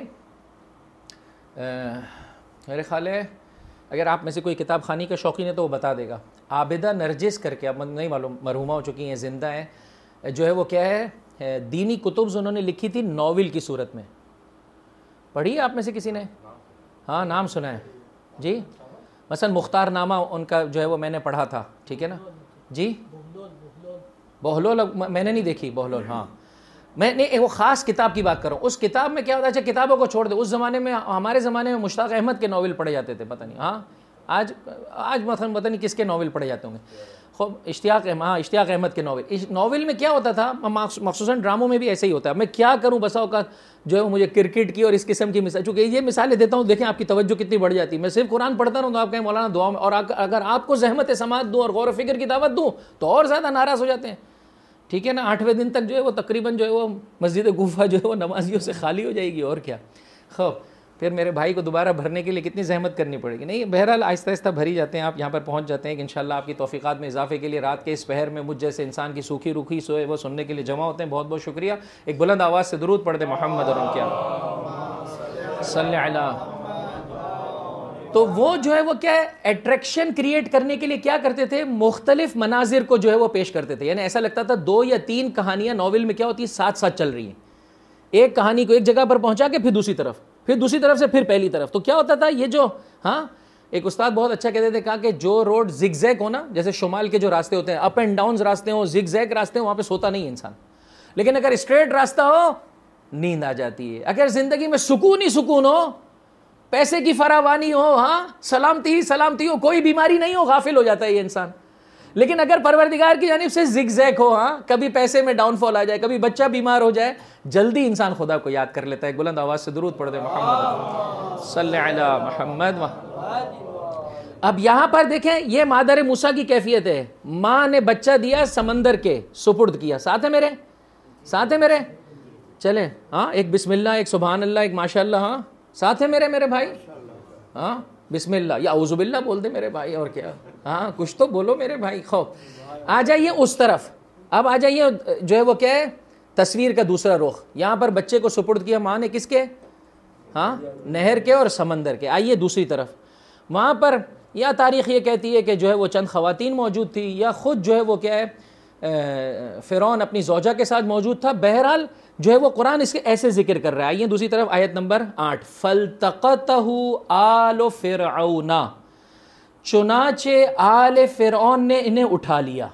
میرے خیال ہے اگر آپ میں سے کوئی کتاب خانی کا شوقین ہے تو وہ بتا دے گا. عابدہ نرجس کر کے، اب نہیں معلوم مرحومہ ہو چکی ہیں زندہ ہیں، جو ہے وہ کیا ہے دینی کتب انہوں نے لکھی تھی ناول کی صورت میں. پڑھی ہے آپ میں سے کسی نے؟ ہاں نام سنا ہے جی. مثلا مختار نامہ ان کا جو ہے وہ میں نے پڑھا تھا، ٹھیک ہے نا جی. بہلول میں نے نہیں دیکھی بہلول. ہاں میں نے وہ خاص کتاب کی بات کروں. اس کتاب میں کیا ہوتا ہے، اچھا کتابوں کو چھوڑ دے، اس زمانے میں ہمارے زمانے میں مشتاق احمد کے ناول پڑھے جاتے تھے، پتہ نہیں ہاں آج آج مثلا پتہ نہیں کس کے ناول پڑھے جاتے ہوں گے. خوب اشتیاق احمد، ہاں اشتیاق احمد کے ناول. اس ناول میں کیا ہوتا تھا، مخصوصاً ڈراموں میں بھی ایسے ہی ہوتا ہے. میں کیا کروں بسا اوقات جو ہے مجھے کرکٹ کی اور اس قسم کی مثال، چونکہ یہ مثالیں دیتا ہوں دیکھیں آپ کی توجہ کتنی بڑھ جاتی ہے. میں صرف قرآن پڑھتا رہوں تو آپ کہیں مولانا دعا میں، اور اگر آپ کو زحمت سماعت دوں اور غور و فکر کی دعوت دوں تو اور زیادہ ناراض ہو جاتے ہیں. ٹھیک ہے نا. آٹھویں دن تک جو ہے وہ تقریباً جو ہے وہ مسجد کوفہ جو ہے وہ نمازیوں سے خالی ہو جائے گی اور کیا. خوب پھر میرے بھائی کو دوبارہ بھرنے کے لیے کتنی زحمت کرنی پڑے گی. نہیں بہرحال آہستہ آہستہ بھری جاتے ہیں. آپ یہاں پر پہنچ جاتے ہیں کہ انشاءاللہ آپ کی توفیقات میں اضافے کے لیے رات کے اس پہر میں مجھ جیسے انسان کی سوکھی روکھی سوئے وہ سننے کے لیے جمع ہوتے ہیں. بہت بہت شکریہ. ایک بلند آواز سے درود پڑھ دیں محمد اور ان کیا صلی علی. تو وہ جو ہے وہ کیا ہے اٹریکشن کریٹ کرنے کے لیے کیا کرتے تھے، مختلف مناظر کو جو ہے وہ پیش کرتے تھے. یعنی ایسا لگتا تھا دو یا تین کہانیاں ناول میں کیا ہوتی ہیں ساتھ ساتھ چل رہی ہیں. ایک کہانی کو ایک جگہ پر پہنچا کے پھر دوسری طرف، پھر دوسری طرف سے پھر پہلی طرف. تو کیا ہوتا تھا یہ جو ہاں ایک استاد بہت اچھا کہتے تھے، کہا کہ جو روڈ زگ زیگ ہو نا، جیسے شمال کے جو راستے ہوتے ہیں اپ اینڈ ڈاؤنز راستے ہوں، زگ زیگ راستے ہوں، وہاں پہ سوتا نہیں ہے انسان. لیکن اگر اسٹریٹ راستہ ہو نیند آ جاتی ہے. اگر زندگی میں سکون ہی سکون ہو، پیسے کی فراوانی ہو، ہاں سلامتی ہی سلامتی ہو، کوئی بیماری نہیں ہو، غافل ہو جاتا ہے یہ انسان. لیکن اگر پروردگار کی جانب سے زگ زیگ ہو، ہاں کبھی پیسے میں ڈاؤن فال آ جائے، کبھی بچہ بیمار ہو جائے، جلدی انسان خدا کو یاد کر لیتا ہے. بلند آواز سے درود پڑھ دے محمد صلی علی محمد. اب یہاں پر دیکھیں یہ مادر موسیٰ کی کیفیت ہے. ماں نے بچہ دیا، سمندر کے سپرد کیا. ساتھ ہے میرے ساتھ ہے میرے چلیں ہاں ایک بسم اللہ، ایک سبحان اللہ، ایک ماشاء اللہ. ہاں ساتھ ہے میرے میرے بھائی. ہاں بسم اللہ یا اعوذ باللہ بول دے میرے بھائی، اور کیا ہاں کچھ تو بولو میرے بھائی. خوب آ جائیے اس طرف. اب آ جائیے جو ہے وہ کیا ہے تصویر کا دوسرا رخ. یہاں پر بچے کو سپرد کیا ماں نے کس کے، ہاں نہر کے اور سمندر کے. آئیے دوسری طرف. وہاں پر یا تاریخ یہ کہتی ہے کہ جو ہے وہ چند خواتین موجود تھی، یا خود جو ہے وہ کیا ہے فرعون اپنی زوجہ کے ساتھ موجود تھا. بہرحال جو ہے وہ قرآن اس کے ایسے ذکر کر رہا ہے. آئیے دوسری طرف آیت نمبر آٹھ. فَالْتَقَطَهُ آلُ فِرْعَوْنَ، چنانچہ آل فرعون نے انہیں اٹھا لیا.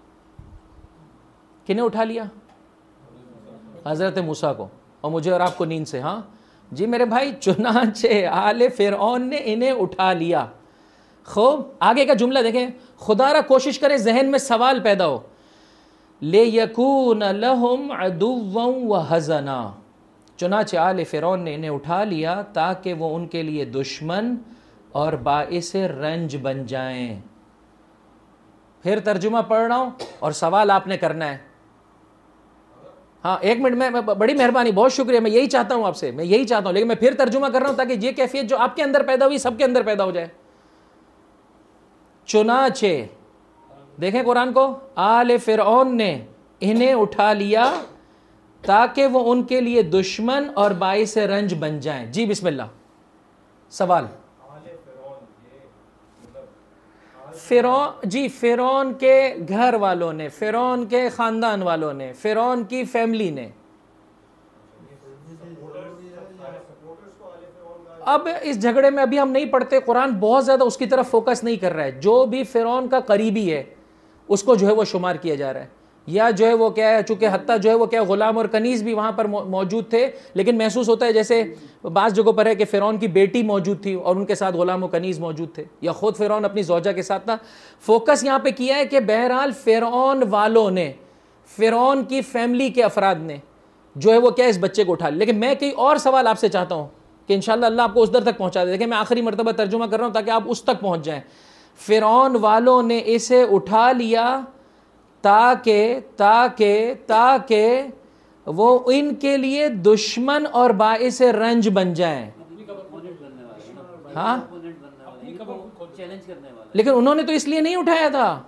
کنہیں اٹھا لیا؟ حضرت موسیٰ کو اور مجھے اور آپ کو نیند سے. ہاں جی میرے بھائی، چنانچہ آل فرعون نے انہیں اٹھا لیا. خوب آگے کا جملہ دیکھیں. خدا را کوشش کریں ذہن میں سوال پیدا ہو. لِيَكُونَ لَهُمْ عَدُوًّا وَحَزَنًا، چنانچہ آل فرعون نے انہیں اٹھا لیا تاکہ وہ ان کے لیے دشمن اور باعث رنج بن جائیں. پھر ترجمہ پڑھ رہا ہوں اور سوال آپ نے کرنا ہے. ہاں ایک منٹ میں، بڑی مہربانی، بہت شکریہ. میں یہی چاہتا ہوں آپ سے، میں یہی چاہتا ہوں، لیکن میں پھر ترجمہ کر رہا ہوں تاکہ یہ کیفیت جو آپ کے اندر پیدا ہوئی سب کے اندر پیدا ہو جائے. چنانچہ دیکھیں قرآن کو، آل فرعون نے انہیں اٹھا لیا تاکہ وہ ان کے لیے دشمن اور باعث رنج بن جائیں. جی بسم اللہ. سوال. آل فرعون یہ فرعون جی فرعون کے گھر والوں نے، فرعون کے خاندان والوں نے، فرعون کی فیملی نے. اب اس جھگڑے میں ابھی ہم نہیں پڑھتے، قرآن بہت زیادہ اس کی طرف فوکس نہیں کر رہا ہے. جو بھی فرعون کا قریبی ہے اس کو جو ہے وہ شمار کیا جا رہا ہے، یا جو ہے وہ کیا ہے، چونکہ حتیٰ جو ہے وہ کیا غلام اور کنیز بھی وہاں پر موجود تھے، لیکن محسوس ہوتا ہے جیسے بعض جگہوں پر ہے کہ فرعون کی بیٹی موجود تھی اور ان کے ساتھ غلام و کنیز موجود تھے، یا خود فرعون اپنی زوجہ کے ساتھ تھا. فوکس یہاں پہ کیا ہے کہ بہرحال فرعون والوں نے، فرعون کی فیملی کے افراد نے جو ہے وہ کیا اس بچے کو اٹھا لیا. لیکن میں کئی اور سوال آپ سے چاہتا ہوں کہ انشاءاللہ اللہ آپ کو اس در تک پہنچا دے. دیکھیں میں آخری مرتبہ ترجمہ کر رہا ہوں تاکہ آپ اس تک پہنچ جائیں. فرعون والوں نے اسے اٹھا لیا تاکہ تاکہ تاکہ وہ ان کے لیے دشمن اور باعث رنج بن جائیں. ہاں لیکن انہوں نے تو اس لیے نہیں اٹھایا تھا.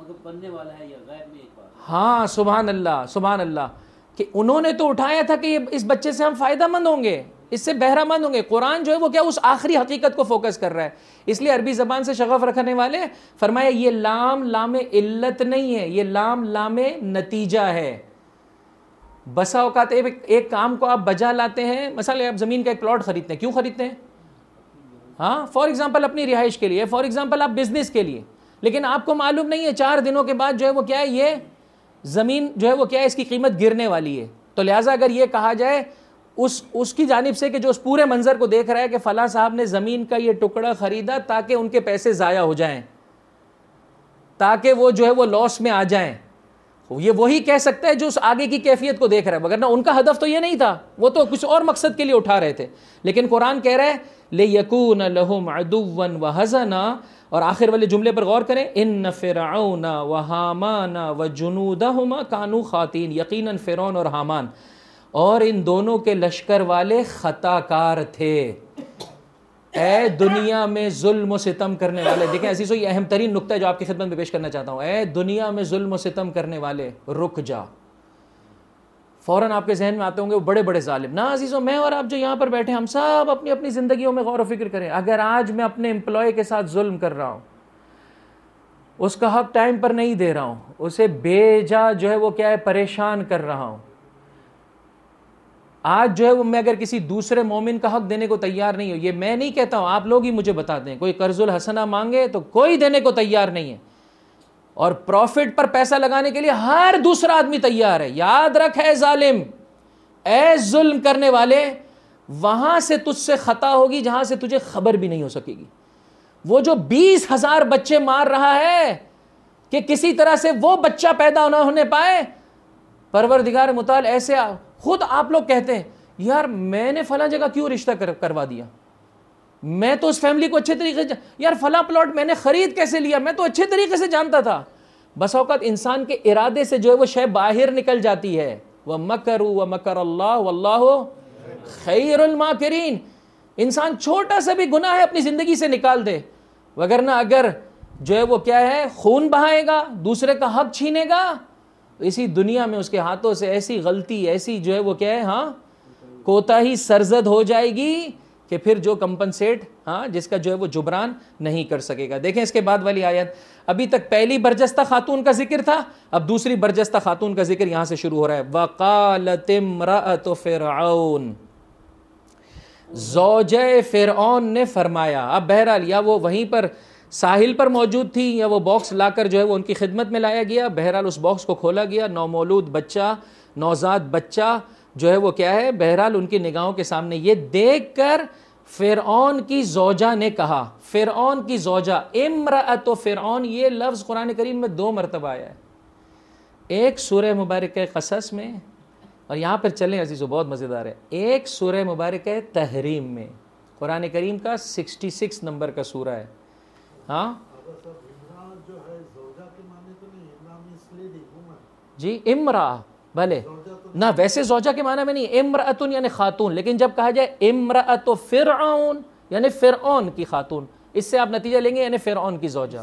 ہاں سبحان اللہ سبحان اللہ، کہ انہوں نے تو اٹھایا تھا کہ اس بچے سے ہم فائدہ مند ہوں گے، اس سے بہرہ مند ہوں گے. قرآن جو ہے وہ کیا اس آخری حقیقت کو فوکس کر رہا ہے. اس لیے عربی زبان سے شغف رکھنے والے فرمایا یہ لام لام علت نہیں ہے، یہ لام لام نتیجہ ہے. بسا اوقات ایک کام کو آپ بجا لاتے ہیں، مثلا آپ زمین کا ایک پلاٹ خریدتے ہیں، کیوں خریدتے ہیں؟ ہاں فار ایگزامپل اپنی رہائش کے لیے، فار ایگزامپل آپ بزنس کے لیے، لیکن آپ کو معلوم نہیں ہے چار دنوں کے بعد جو ہے وہ کیا ہے یہ زمین جو ہے وہ کیا ہے اس کی قیمت گرنے والی ہے. تو لہٰذا اگر یہ کہا جائے اس اس کی جانب سے کہ جو اس پورے منظر کو دیکھ رہا ہے کہ فلاں صاحب نے زمین کا یہ ٹکڑا خریدا تاکہ ان کے پیسے ضائع ہو جائیں، تاکہ وہ جو ہے وہ لاس میں آ جائیں، یہ وہی کہہ سکتا ہے جو اس آگے کی کیفیت کو دیکھ رہا ہے، وگرنہ ان کا ہدف تو یہ نہیں تھا، وہ تو کچھ اور مقصد کے لیے اٹھا رہے تھے. لیکن قرآن کہہ رہا ہے لِيَكُونَ لَهُمْ عَدُوًّا وَحَزَنًا، اور آخر والے جملے پر غور کریں، اِنَّ فِرْعَوْنَ وَحَامَانَ وَجُنُودَهُمَا كَانُوا خَاطِئِينَ، یقیناً فرعون اور حامان اور ان دونوں کے لشکر والے خطا کار تھے. اے دنیا میں ظلم و ستم کرنے والے، دیکھیں عزیزو یہ اہم ترین نقطہ ہے جو آپ کی خدمت میں پیش کرنا چاہتا ہوں. اے دنیا میں ظلم و ستم کرنے والے رک جا. فوراً آپ کے ذہن میں آتے ہوں گے وہ بڑے بڑے ظالم. نہ عزیزو، میں اور آپ جو یہاں پر بیٹھے ہم سب اپنی اپنی زندگیوں میں غور و فکر کریں. اگر آج میں اپنے امپلائی کے ساتھ ظلم کر رہا ہوں، اس کا حق ٹائم پر نہیں دے رہا ہوں، اسے بے جا جو ہے وہ کیا ہے پریشان کر رہا ہوں، آج جو ہے وہ میں اگر کسی دوسرے مومن کا حق دینے کو تیار نہیں ہوں، یہ میں نہیں کہتا ہوں، آپ لوگ ہی مجھے بتا دیں، کوئی قرض الحسنہ مانگے تو کوئی دینے کو تیار نہیں ہے، اور پروفٹ پر پیسہ لگانے کے لیے ہر دوسرا آدمی تیار ہے. یاد رکھ اے ظالم، اے ظلم کرنے والے، وہاں سے تجھ سے خطا ہوگی جہاں سے تجھے خبر بھی نہیں ہو سکے گی. وہ جو بیس ہزار بچے مار رہا ہے کہ کسی طرح سے وہ بچہ پیدا نہ ہونے پائے، پروردگار متعال ایسے خود آپ لوگ کہتے ہیں یار میں نے فلاں جگہ کیوں رشتہ کر کروا دیا، میں تو اس فیملی کو اچھے طریقے سے، یار فلاں پلاٹ میں نے خرید کیسے لیا، میں تو اچھے طریقے سے جانتا تھا. بس اوقات انسان کے ارادے سے جو ہے وہ شے باہر نکل جاتی ہے. وَمَكَرُوا وَمَكَرَ اللَّهُ وَاللَّهُ خَيْرُ الْمَاكِرِينَ. انسان چھوٹا سا بھی گناہ ہے اپنی زندگی سے نکال دے، وگرنہ اگر جو ہے وہ کیا ہے خون بہائے گا، دوسرے کا حق چھینے گا، اسی دنیا میں اس کے ہاتھوں سے ایسی غلطی، ایسی جو ہے وہ کیا ہے ہاں کوتاہی سرزد ہو جائے گی کہ پھر جو کمپنسیٹ ہاں جس کا جو ہے وہ جبران نہیں کر سکے گا. دیکھیں اس کے بعد والی آیت، ابھی تک پہلی برجستہ خاتون کا ذکر تھا، اب دوسری برجستہ خاتون کا ذکر یہاں سے شروع ہو رہا ہے. وَقَالَتِ امْرَأَتُ فِرْعَوْنَ، زوجہ فرعون نے فرمایا. اب بہرحال یا وہ وہیں پر ساحل پر موجود تھی یا وہ باکس لا کر جو ہے وہ ان کی خدمت میں لایا گیا. بہرحال اس باکس کو کھولا گیا، نومولود بچہ، نوزاد بچہ جو ہے وہ کیا ہے بہرحال ان کی نگاہوں کے سامنے. یہ دیکھ کر فرعون کی زوجہ نے کہا، فرعون کی زوجہ، امرأۃ فرعون، یہ لفظ قرآن کریم میں دو مرتبہ آیا ہے، ایک سورہ مبارکہ قصص میں، اور یہاں پر چلیں عزیزو بہت مزیدار ہے، ایک سورہ مبارکہ تحریم میں. قرآن کریم کا سکسٹی سکس نمبر کا سورہ ہے. ہاں جی امرا بھلے نہ، ویسے زوجہ کے معنی میں نہیں، امرأتن یعنی خاتون، لیکن جب کہا جائے امرأت فرعون یعنی فرعون کی خاتون، اس سے آپ نتیجہ لیں گے یعنی فرعون کی زوجہ.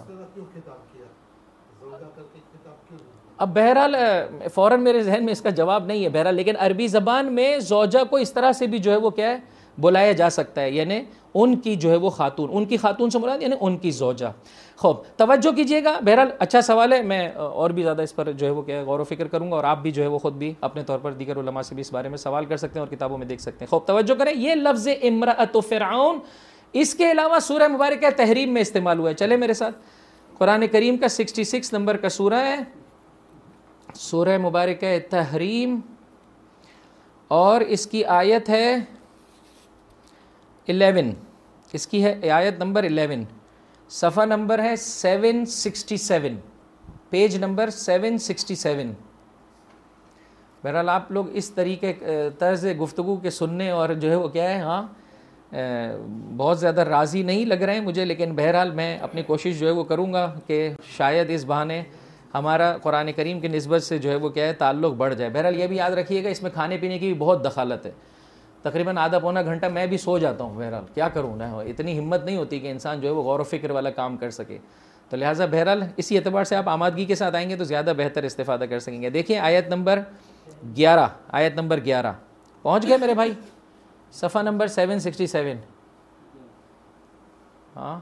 اب بہرحال فوراً میرے ذہن میں اس کا جواب نہیں ہے بہرحال، لیکن عربی زبان میں زوجہ کو اس طرح سے بھی جو ہے وہ کیا ہے بلایا جا سکتا ہے، یعنی ان کی جو ہے وہ خاتون، ان کی خاتون سے مراد یعنی ان کی زوجہ. خوب توجہ کیجئے گا. بہرحال اچھا سوال ہے، میں اور بھی زیادہ اس پر جو ہے وہ کیا غور و فکر کروں گا، اور آپ بھی جو ہے وہ خود بھی اپنے طور پر دیگر علماء سے بھی اس بارے میں سوال کر سکتے ہیں اور کتابوں میں دیکھ سکتے ہیں. خوب توجہ کریں، یہ لفظ امرأۃ فرعون اس کے علاوہ سورہ مبارکہ تحریم میں استعمال ہوا ہے. چلے میرے ساتھ، قرآن کریم کا سکسٹی سکس نمبر کا سورہ ہے، سورہ مبارکہ تحریم، اور اس کی آیت ہے الیون، اس کی ہے آیت نمبر الیون، صفحہ نمبر ہے seven sixty seven, page number seven sixty seven. بہرحال آپ لوگ اس طریقے طرز گفتگو کے سننے اور جو ہے وہ کیا ہے ہاں بہت زیادہ راضی نہیں لگ رہے ہیں مجھے، لیکن بہرحال میں اپنی کوشش جو ہے وہ کروں گا کہ شاید اس بہانے ہمارا قرآن کریم کی نسبت سے جو ہے وہ کیا ہے تعلق بڑھ جائے. بہرحال یہ بھی یاد رکھیے گا اس میں کھانے پینے کی بھی بہت دخالت ہے. تقریباً آدھا پونا گھنٹہ میں بھی سو جاتا ہوں، بہرحال کیا کروں نا، اتنی ہمت نہیں ہوتی کہ انسان جو ہے وہ غور و فکر والا کام کر سکے. تو لہٰذا بہرحال اسی اعتبار سے آپ آمادگی کے ساتھ آئیں گے تو زیادہ بہتر استفادہ کر سکیں گے. دیکھیں آیت نمبر گیارہ، آیت نمبر گیارہ پہنچ گئے میرے بھائی، صفحہ نمبر سیون سکسٹی سیون. ہاں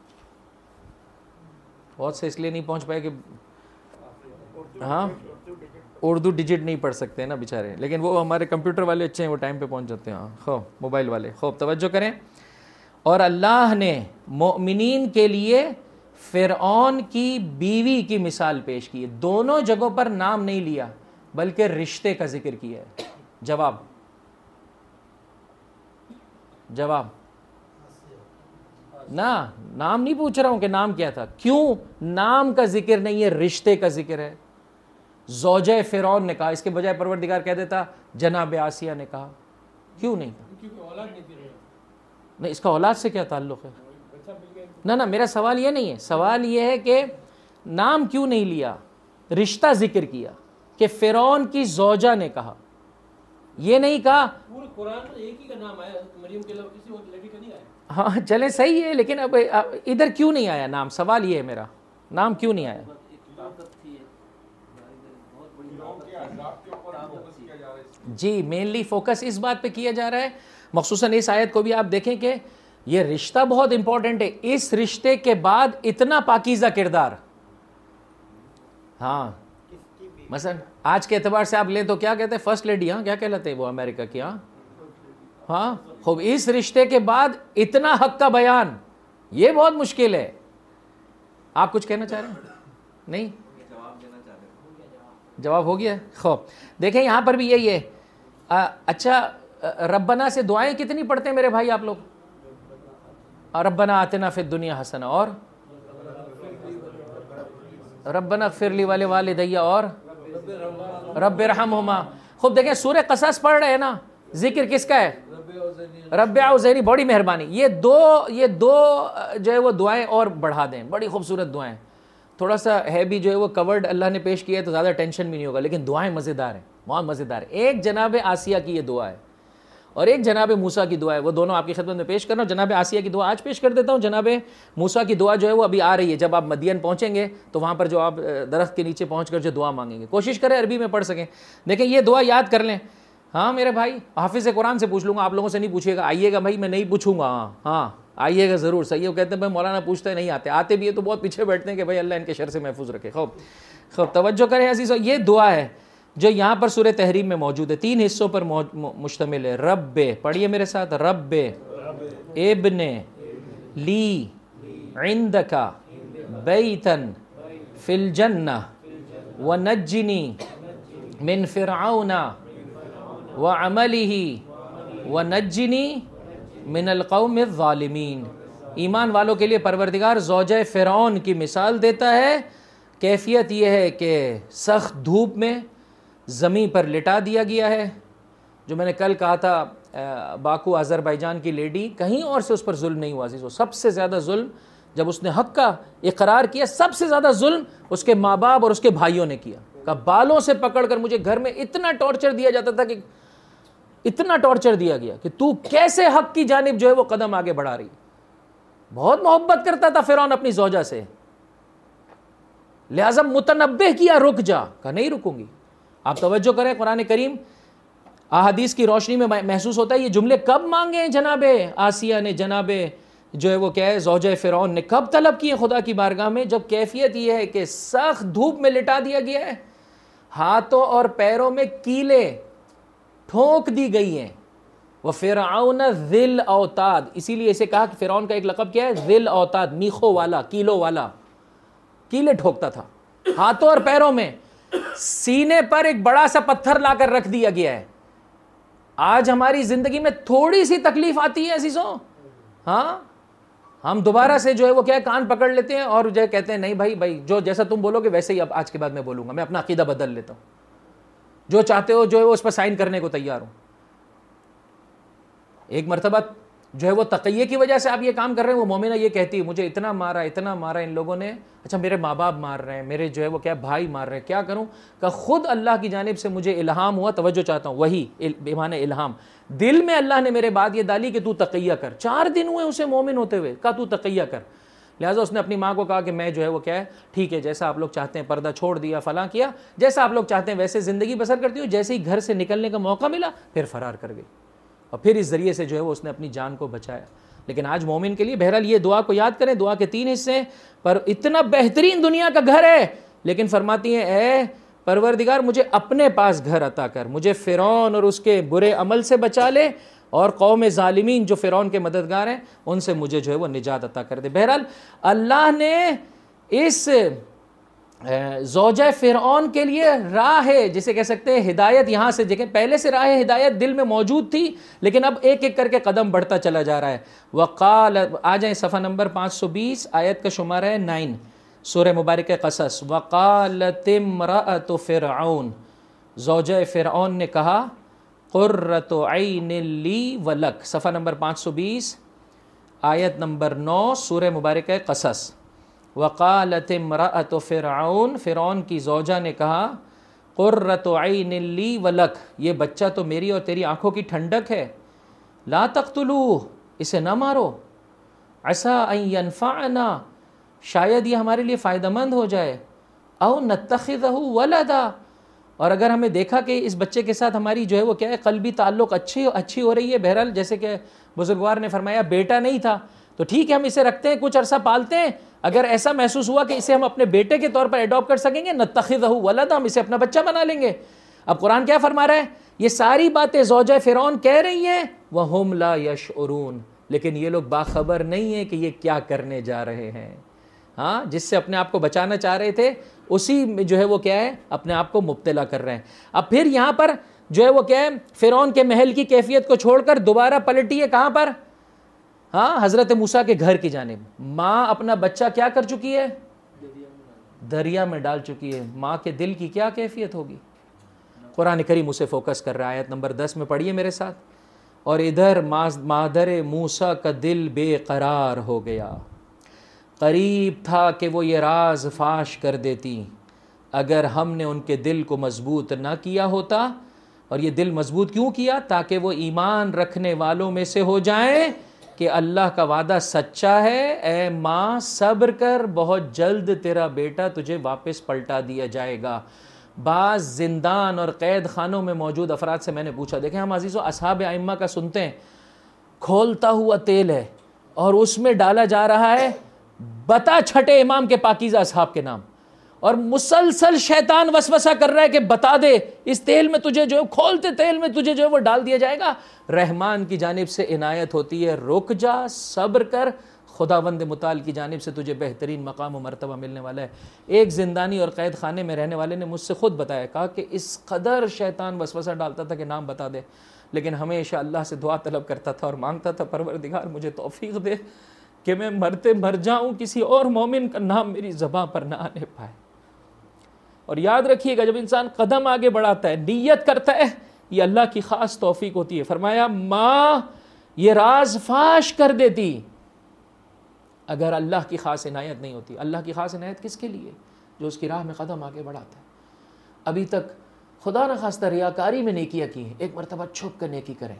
بہت سے اس لیے نہیں پہنچ پائے کہ ہاں اردو ڈیجٹ نہیں پڑھ سکتے نا بیچارے، لیکن وہ ہمارے کمپیوٹر والے اچھے ہیں، وہ ٹائم پہ پہنچ جاتے ہیں. ہاں خوب موبائل والے خوب توجہ کریں. اور اللہ نے مومنین کے لیے فرعون کی بیوی کی مثال پیش کی ہے. دونوں جگہوں پر نام نہیں لیا بلکہ رشتے کا ذکر کیا ہے. جواب جواب نہ نام نہیں پوچھ رہا ہوں کہ نام کیا تھا، کیوں نام کا ذکر نہیں ہے، رشتے کا ذکر ہے. زوجہ فرعون نے کہا، اس کے بجائے پروردگار کہہ دیتا جناب آسیہ نے کہا. کیوں نہیں کہا؟ نہیں، اس کا اولاد سے کیا تعلق ہے؟ نہ نہ میرا سوال یہ نہیں ہے، سوال یہ ہے کہ نام کیوں نہیں لیا، رشتہ ذکر کیا کہ فرعون کی زوجہ نے کہا، یہ نہیں کہا پورے قرآن میں ایک ہی کا نام آیا، مریم کے علاوہ کسی اور لڑکی کا نہیں آیا. ہاں چلیں صحیح ہے، لیکن اب ادھر کیوں نہیں آیا نام؟ سوال یہ ہے میرا، نام کیوں نہیں آیا؟ جی مینلی فوکس اس بات پہ کیا جا رہا ہے، مخصوصاً اس آیت کو بھی آپ دیکھیں کہ یہ رشتہ بہت امپورٹنٹ ہے. اس رشتے کے بعد اتنا پاکیزہ کردار، ہاں مثلا آج کے اعتبار سے آپ لیں تو کیا کہتے ہیں فرسٹ لیڈی، ہاں کیا کہلاتے ہیں وہ امریکہ کی، ہاں ہاں خوب. اس رشتے کے بعد اتنا حق کا بیان، یہ بہت مشکل ہے. آپ کچھ کہنا چاہ رہے ہیں؟ نہیں جواب ہو گیا. خوب دیکھیں یہاں پر بھی یہی ہے. اچھا ربنا سے دعائیں کتنی پڑھتے ہیں میرے بھائی آپ لوگ؟ ربنا آتنا فی الدنیا حسنہ، اور ربنا اغفر لی ولی والدی، اور رب ارحمہما. خوب دیکھیں سورہ قصص پڑھ رہے ہیں نا، ذکر کس کا ہے؟ رب اعوذنی، بڑی مہربانی. یہ دو یہ دو جو ہے وہ دعائیں اور بڑھا دیں، بڑی خوبصورت دعائیں. تھوڑا سا ہے بھی جو ہے وہ کورڈ اللہ نے پیش کیا ہے تو زیادہ ٹینشن بھی نہیں ہوگا، لیکن دعائیں مزیدار ہیں، بہت مزیدار ہے. ایک جناب آسیہ کی یہ دعا ہے اور ایک جناب موسیٰ کی دعا ہے، وہ دونوں آپ کی خدمت میں پیش کرنا ہوں. جناب آسیہ کی دعا آج پیش کر دیتا ہوں. جناب موسیٰ کی دعا جو ہے وہ ابھی آ رہی ہے، جب آپ مدین پہنچیں گے تو وہاں پر جو آپ درخت کے نیچے پہنچ کر جو دعا مانگیں گے کوشش کریں عربی میں پڑھ سکیں. دیکھیں یہ دعا یاد کر لیں. ہاں میرے بھائی حافظ قرآن سے پوچھ لوں گا، آپ لوگوں سے نہیں پوچھے گا. آئیے گا بھائی، میں نہیں پوچھوں گا. ہاں ہاں آئیے گا ضرور. صحیح وہ کہتے ہیں بھائی مولانا پوچھتے نہیں آتے، آتے بھی ہے تو بہت پیچھے بیٹھتے ہیں کہ بھائی اللہ ان کے شر سے محفوظ رکھے. خوب خوب توجہ کریں عزیزو، یہ دعا ہے جو یہاں پر سورہ تحریم میں موجود ہے، تین حصوں پر مشتمل ہے. رب، پڑھیے میرے ساتھ، رب ابن لی عندک بیتن فی الجنہ ونجنی من فرعون وعملہ ونجنی من القوم الظالمین. ایمان والوں کے لیے پروردگار زوجہ فرعون کی مثال دیتا ہے. کیفیت یہ ہے کہ سخت دھوپ میں زمین پر لٹا دیا گیا ہے. جو میں نے کل کہا تھا باکو آذربائیجان کی لیڈی، کہیں اور سے اس پر ظلم نہیں ہوا عزیزو. سب سے زیادہ ظلم جب اس نے حق کا اقرار کیا، سب سے زیادہ ظلم اس کے ماں باپ اور اس کے بھائیوں نے کیا. کہ بالوں سے پکڑ کر مجھے گھر میں اتنا ٹارچر دیا جاتا تھا، کہ اتنا ٹارچر دیا گیا کہ تو کیسے حق کی جانب جو ہے وہ قدم آگے بڑھا رہی. بہت محبت کرتا تھا فرعون اپنی زوجہ سے، لہذا متنبہ کیا رک جا، کہا نہیں رکوں گی. آپ توجہ کریں قرآن کریم احادیث کی روشنی میں محسوس ہوتا ہے یہ جملے کب مانگے ہیں جناب آسیہ نے، جناب جو ہے وہ کیا ہے زوجہ فرعون نے کب طلب کیے خدا کی بارگاہ میں؟ جب کیفیت یہ ہے کہ سخت دھوپ میں لٹا دیا گیا ہے، ہاتھوں اور پیروں میں کیلے ٹھونک دی گئی ہیں. وَفِرْعَوْنَ ذِي الْأَوْتَادِ، اسی لیے اسے کہا کہ فرعون کا ایک لقب کیا ہے؟ ذِی الْأَوْتَادِ، میخوں والا، کیلوں والا، کیلے ٹھوکتا تھا ہاتھوں اور پیروں میں. سینے پر ایک بڑا سا پتھر لا کر رکھ دیا گیا ہے. آج ہماری زندگی میں تھوڑی سی تکلیف آتی ہے عزیزوں، ہاں ہم دوبارہ سے جو ہے وہ کیا ہے کان پکڑ لیتے ہیں اور جو ہے کہتے ہیں نہیں بھائی بھائی جو جیسا تم بولو گے ویسے ہی اب آج کے بعد میں بولوں گا، میں اپنا عقیدہ بدل لیتا ہوں، جو چاہتے ہو جو ہے وہ اس پر سائن کرنے کو تیار ہوں. ایک مرتبہ جو ہے وہ تقیے کی وجہ سے آپ یہ کام کر رہے ہیں، وہ مومنہ یہ کہتی ہے مجھے اتنا مارا اتنا مارا ان لوگوں نے، اچھا میرے ماں باپ مار رہے ہیں، میرے جو ہے وہ کیا بھائی مار رہے ہیں، کیا کروں؟ کہ خود اللہ کی جانب سے مجھے الہام ہوا، توجہ چاہتا ہوں، وہی ایمان الہام، دل میں اللہ نے میرے بات یہ ڈالی کہ تو تقیہ کر. چار دن ہوئے اسے مومن ہوتے ہوئے، کہا تو تقیہ کر. لہٰذا اس نے اپنی ماں کو کہا کہ میں جو ہے وہ کیا ہے ٹھیک ہے جیسا آپ لوگ چاہتے ہیں، پردہ چھوڑ دیا، فلاں کیا، جیسا آپ لوگ چاہتے ہیں ویسے زندگی بسر کرتی ہوں. جیسے ہی گھر سے نکلنے کا موقع ملا پھر فرار کر گئی، اور پھر اس ذریعے سے جو ہے وہ اس نے اپنی جان کو بچایا. لیکن آج مومن کے لیے بہرحال یہ دعا کو یاد کریں، دعا کے تین حصے ہیں، پر اتنا بہترین دنیا کا گھر ہے، لیکن فرماتی ہیں اے پروردگار مجھے اپنے پاس گھر عطا کر، مجھے فرعون اور اس کے برے عمل سے بچا لے، اور قوم ظالمین جو فرعون کے مددگار ہیں ان سے مجھے جو ہے وہ نجات عطا کر دے. بہرحال اللہ نے اس زوجہ فرعون کے لیے راہ ہے جسے کہہ سکتے ہیں ہدایت، یہاں سے دیکھیں پہلے سے راہ ہدایت دل میں موجود تھی، لیکن اب ایک ایک کر کے قدم بڑھتا چلا جا رہا ہے. وقال، آ جائیں صفحہ نمبر پانچ سو بیس، آیت کا شمارہ ہے نائن، سورہ مبارکہ قصص. وقالت امرأۃ فرعون، زوجہ فرعون نے کہا قرۃ عین لی ولک، صفحہ نمبر پانچ سو بیس، آیت نمبر نو، سورہ مبارکہ قصص. وقالت امرأۃ فرعون، فرعون کی زوجہ نے کہا قرۃ عین لی ولک، یہ بچہ تو میری اور تیری آنکھوں کی ٹھنڈک ہے، لا تقتلوہ، اسے نہ مارو، عسیٰ ان ینفعنا، شاید یہ ہمارے لیے فائدہ مند ہو جائے، او نتخذہ ولدا، اور اگر ہمیں دیکھا کہ اس بچے کے ساتھ ہماری جو ہے وہ کیا ہے قلبی تعلق اچھی اچھی ہو رہی ہے. بہرحال جیسے کہ بزرگوار نے فرمایا بیٹا نہیں تھا تو ٹھیک ہے ہم اسے رکھتے ہیں، کچھ عرصہ پالتے ہیں، اگر ایسا محسوس ہوا کہ اسے ہم اپنے بیٹے کے طور پر ایڈاپٹ کر سکیں گے، نتخذہ ولدا، ہم اسے اپنا بچہ بنا لیں گے. اب قرآن کیا فرما رہا ہے؟ یہ ساری باتیں زوجہ فرعون کہہ رہی ہیں، وَهُمْ لَا يَشْعُرُونَ، لیکن یہ لوگ باخبر نہیں ہیں کہ یہ کیا کرنے جا رہے ہیں. ہاں جس سے اپنے آپ کو بچانا چاہ رہے تھے اسی میں جو ہے وہ کیا ہے اپنے آپ کو مبتلا کر رہے ہیں. اب پھر یہاں پر جو ہے وہ کیا ہے فرعون کے محل کی کیفیت کو چھوڑ کر دوبارہ پلٹی ہے کہاں پر؟ ہاں حضرت موسیٰ کے گھر کی جانب. ماں اپنا بچہ کیا کر چکی ہے؟ دریا میں ڈال چکی ہے. ماں کے دل کی کیا کیفیت ہوگی؟ قرآن کریم اسے فوکس کر رہا ہے. آیت نمبر دس میں پڑھیے میرے ساتھ. اور ادھر مادر موسیٰ کا دل بے قرار ہو گیا، قریب تھا کہ وہ یہ راز فاش کر دیتی اگر ہم نے ان کے دل کو مضبوط نہ کیا ہوتا. اور یہ دل مضبوط کیوں کیا؟ تاکہ وہ ایمان رکھنے والوں میں سے ہو جائیں کہ اللہ کا وعدہ سچا ہے. اے ماں صبر کر، بہت جلد تیرا بیٹا تجھے واپس پلٹا دیا جائے گا. بعض زندان اور قید خانوں میں موجود افراد سے میں نے پوچھا، دیکھیں ہم عزیزو اصحاب ائمہ کا سنتے ہیں، کھولتا ہوا تیل ہے اور اس میں ڈالا جا رہا ہے بتا چھٹے امام کے پاکیزہ اصحاب کے نام، اور مسلسل شیطان وسوسہ کر رہا ہے کہ بتا دے اس تیل میں تجھے جو کھولتے تیل میں تجھے جو وہ ڈال دیا جائے گا. رحمان کی جانب سے عنایت ہوتی ہے، رک جا، صبر کر، خداوند متعال کی جانب سے تجھے بہترین مقام و مرتبہ ملنے والا ہے. ایک زندانی اور قید خانے میں رہنے والے نے مجھ سے خود بتایا، کہا کہ اس قدر شیطان وسوسہ ڈالتا تھا کہ نام بتا دے، لیکن ہمیشہ اللہ سے دعا طلب کرتا تھا اور مانگتا تھا پروردگار مجھے توفیق دے کہ میں مرتے مر جاؤں کسی اور مومن کا نام میری زبان پر نہ آنے پائے. اور یاد رکھیے گا جب انسان قدم آگے بڑھاتا ہے، نیت کرتا ہے، یہ اللہ کی خاص توفیق ہوتی ہے. فرمایا ماں یہ راز فاش کر دیتی اگر اللہ کی خاص عنایت نہیں ہوتی. اللہ کی خاص عنایت کس کے لیے؟ جو اس کی راہ میں قدم آگے بڑھاتا ہے. ابھی تک خدا نخواستہ ریاکاری میں نیکیاں کی ہیں، ایک مرتبہ چھپ کر نیکی کریں،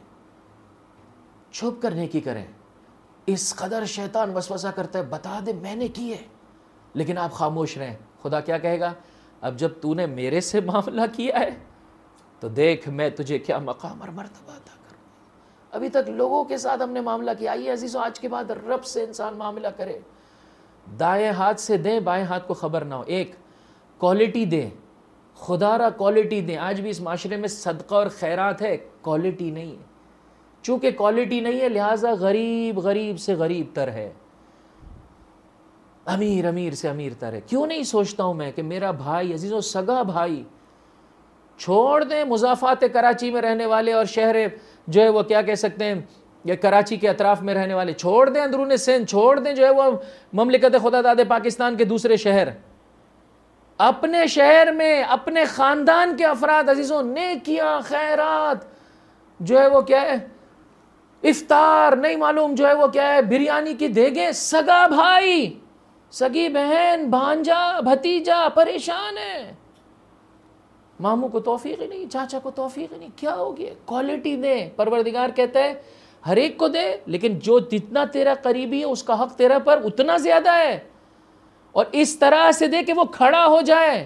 چھپ کر نیکی کریں. اس قدر شیطان وسوسہ کرتا ہے بتا دے میں نے کی ہے، لیکن آپ خاموش رہیں. خدا کیا کہے گا؟ اب جب تو نے میرے سے معاملہ کیا ہے تو دیکھ میں تجھے کیا مقام اور مرتبہ عطا کروں. ابھی تک لوگوں کے ساتھ ہم نے معاملہ کیا. آئیے عزیزو آج کے بعد رب سے انسان معاملہ کرے. دائیں ہاتھ سے دیں بائیں ہاتھ کو خبر نہ ہو. ایک کوالٹی دیں, خدا را کوالٹی دیں. آج بھی اس معاشرے میں صدقہ اور خیرات ہے, کوالٹی نہیں ہے. چونکہ کوالٹی نہیں ہے لہٰذا غریب غریب سے غریب تر ہے, امیر امیر سے امیر تر ہے. کیوں نہیں سوچتا ہوں میں کہ میرا بھائی عزیزو سگا بھائی, چھوڑ دیں مضافات کراچی میں رہنے والے اور شہر جو ہے وہ کیا کہہ سکتے ہیں یا کراچی کے اطراف میں رہنے والے, چھوڑ دیں اندرون سندھ, چھوڑ دیں جو ہے وہ مملکت خدا داد پاکستان کے دوسرے شہر, اپنے شہر میں اپنے خاندان کے افراد عزیزوں نیکیاں خیرات جو ہے وہ کیا ہے, افطار نہیں معلوم جو ہے وہ کیا ہے, بریانی کی دیگیں, سگا بھائی سگی بہن بھانجا بھتیجا پریشان ہے, ماموں کو توفیق ہی نہیں, چاچا کو توفیق ہی نہیں. کیا ہو گیا؟ کوالٹی دیں. پروردگار کہتا ہے ہر ایک کو دے, لیکن جو جتنا تیرا قریبی ہے اس کا حق تیرا پر اتنا زیادہ ہے, اور اس طرح سے دے کہ وہ کھڑا ہو جائے.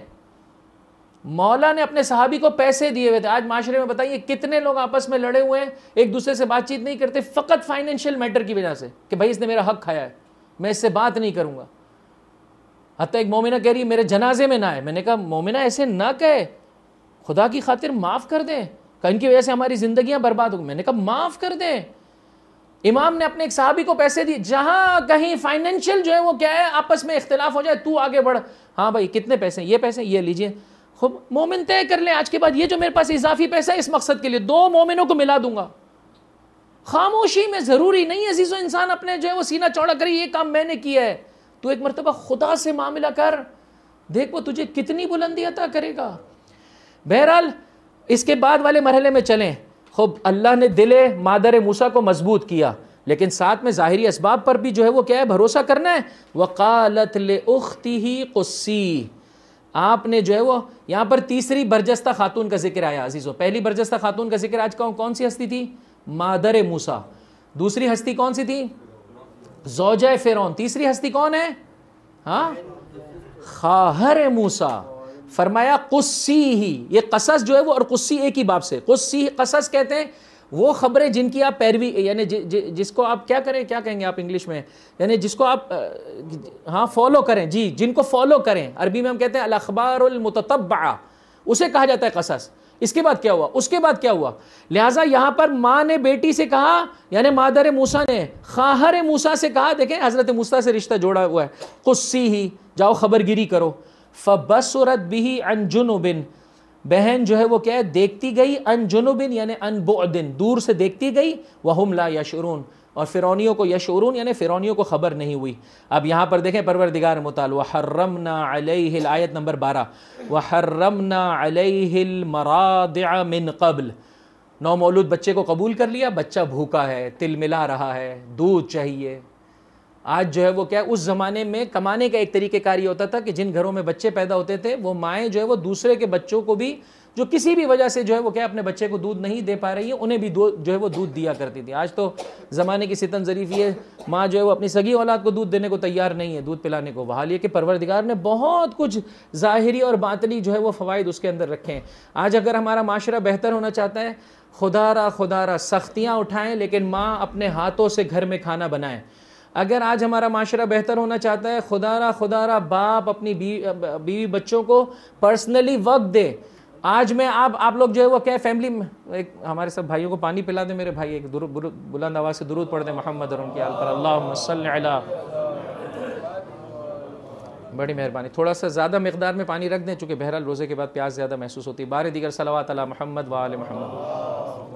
مولا نے اپنے صحابی کو پیسے دیے ہوئے تھے. آج معاشرے میں بتائیے کتنے لوگ آپس میں لڑے ہوئے ہیں, ایک دوسرے سے بات چیت نہیں کرتے فقط فائنینشیل میٹر کی وجہ سے کہ بھائی اس نے میرا حق کھایا ہے, میں اس سے بات نہیں کروں گا. حتیٰ ایک مومنہ کہہ رہی ہے میرے جنازے میں نہ آئے. میں نے کہا مومنہ ایسے نہ کہے, خدا کی خاطر معاف کر دیں, کہ ان کی وجہ سے ہماری زندگیاں برباد ہو. میں نے کہا معاف کر دیں. امام نے اپنے ایک صحابی کو پیسے دیے, جہاں کہیں فائنینشیل جو ہے وہ کیا ہے آپس میں اختلاف ہو جائے, تو آگے بڑھ, ہاں بھائی کتنے پیسے, یہ پیسے یہ لیجئے. خوب مومن طے کر لیں آج کے بعد یہ جو میرے پاس اضافی پیسہ ہے اس مقصد کے لیے دو مومنوں کو ملا دوں گا. خاموشی میں ضروری نہیں ہے عزیزو انسان اپنے جو ہے وہ سینہ چوڑا کرے یہ کام میں نے کیا ہے. تو ایک مرتبہ خدا سے معاملہ کر, دیکھ وہ تجھے کتنی بلندی عطا کرے گا. بہرحال اس کے بعد والے مرحلے میں چلیں. خوب اللہ نے دل مادر موسیٰ کو مضبوط کیا, لیکن ساتھ میں ظاہری اسباب پر بھی جو ہے وہ کیا ہے بھروسہ کرنا ہے. وقالت لأختہ قصی, آپ نے جو ہے وہ یہاں پر تیسری برجستہ خاتون کا ذکر آیا عزیزو. پہلی برجستہ خاتون کا ذکر آج کون سی ہستی تھی؟ مادر موسیٰ. دوسری ہستی کون سی تھی؟ زوجہ فرعون. تیسری ہستی کون ہے؟ ہاں خواہر موسیٰ. فرمایا قصی ہی, یہ قصص جو ہے وہ اور قصی ایک ہی باب سے. قصی قصص کہتے ہیں وہ خبریں جن کی آپ پیروی یعنی جس کو آپ کیا کریں, کیا کہیں گے آپ انگلش میں, یعنی جس کو آپ ہاں فالو کریں, جی جن کو فالو کریں. عربی میں ہم کہتے ہیں الاخبار المتتبعہ, اسے کہا جاتا ہے قصص. اس کے بعد کیا ہوا, اس کے بعد کیا ہوا. لہٰذا یہاں پر ماں نے بیٹی سے کہا, یعنی مادر موسیٰ نے خواہر موسیٰ سے کہا, دیکھیں حضرت موسیٰ سے رشتہ جوڑا ہوا ہے. قصی ہی, جاؤ خبر گیری کرو. فبصرت به عن جنب, بہن جو ہے وہ کیا ہے دیکھتی گئی, ان جنب یعنی ان بعد, دور سے دیکھتی گئی. وہم لا یشعرون, اور فرعونیوں کو یشعرون یعنی فرعونیوں کو خبر نہیں ہوئی. اب یہاں پر دیکھیں پروردگار متعال وحرمنا علیہ, آیت نمبر بارہ, وحرمنا علیہ المراضع من قبل, نو مولود بچے کو قبول کر لیا, بچہ بھوکا ہے, تل ملا رہا ہے, دودھ چاہیے. آج جو ہے وہ کیا, اس زمانے میں کمانے کا ایک طریقہ کار یہ ہوتا تھا کہ جن گھروں میں بچے پیدا ہوتے تھے وہ مائیں جو ہے وہ دوسرے کے بچوں کو بھی جو کسی بھی وجہ سے جو ہے وہ کیا اپنے بچے کو دودھ نہیں دے پا رہی ہے انہیں بھی جو ہے وہ دودھ دیا کرتی تھی. آج تو زمانے کی ستم ظریف یہ ماں جو ہے وہ اپنی سگی اولاد کو دودھ دینے کو تیار نہیں ہے, دودھ پلانے کو. وہاں یہ کہ پروردگار نے بہت کچھ ظاہری اور باطنی جو ہے وہ فوائد اس کے اندر رکھے ہیں. آج اگر ہمارا معاشرہ بہتر ہونا چاہتا ہے, خدا را خدا را سختیاں اٹھائیں لیکن ماں اپنے ہاتھوں سے گھر میں کھانا بنائیں. اگر آج ہمارا معاشرہ بہتر ہونا چاہتا ہے, خدا را خدا را باپ اپنی بیوی بچوں کو پرسنلی وقت دے. آج میں آپ آپ لوگ جو ہے وہ کیا فیملی میں ایک ہمارے سب بھائیوں کو پانی پلا دیں میرے بھائی, ایک بلند آواز سے درود پڑھ دیں محمد اور ان کے آل پر, اللہم صلی علی. بڑی مہربانی, تھوڑا سا زیادہ مقدار میں پانی رکھ دیں چونکہ بہرحال روزے کے بعد پیاس زیادہ محسوس ہوتی ہے. بار دیگر صلوات علی محمد و آل محمد.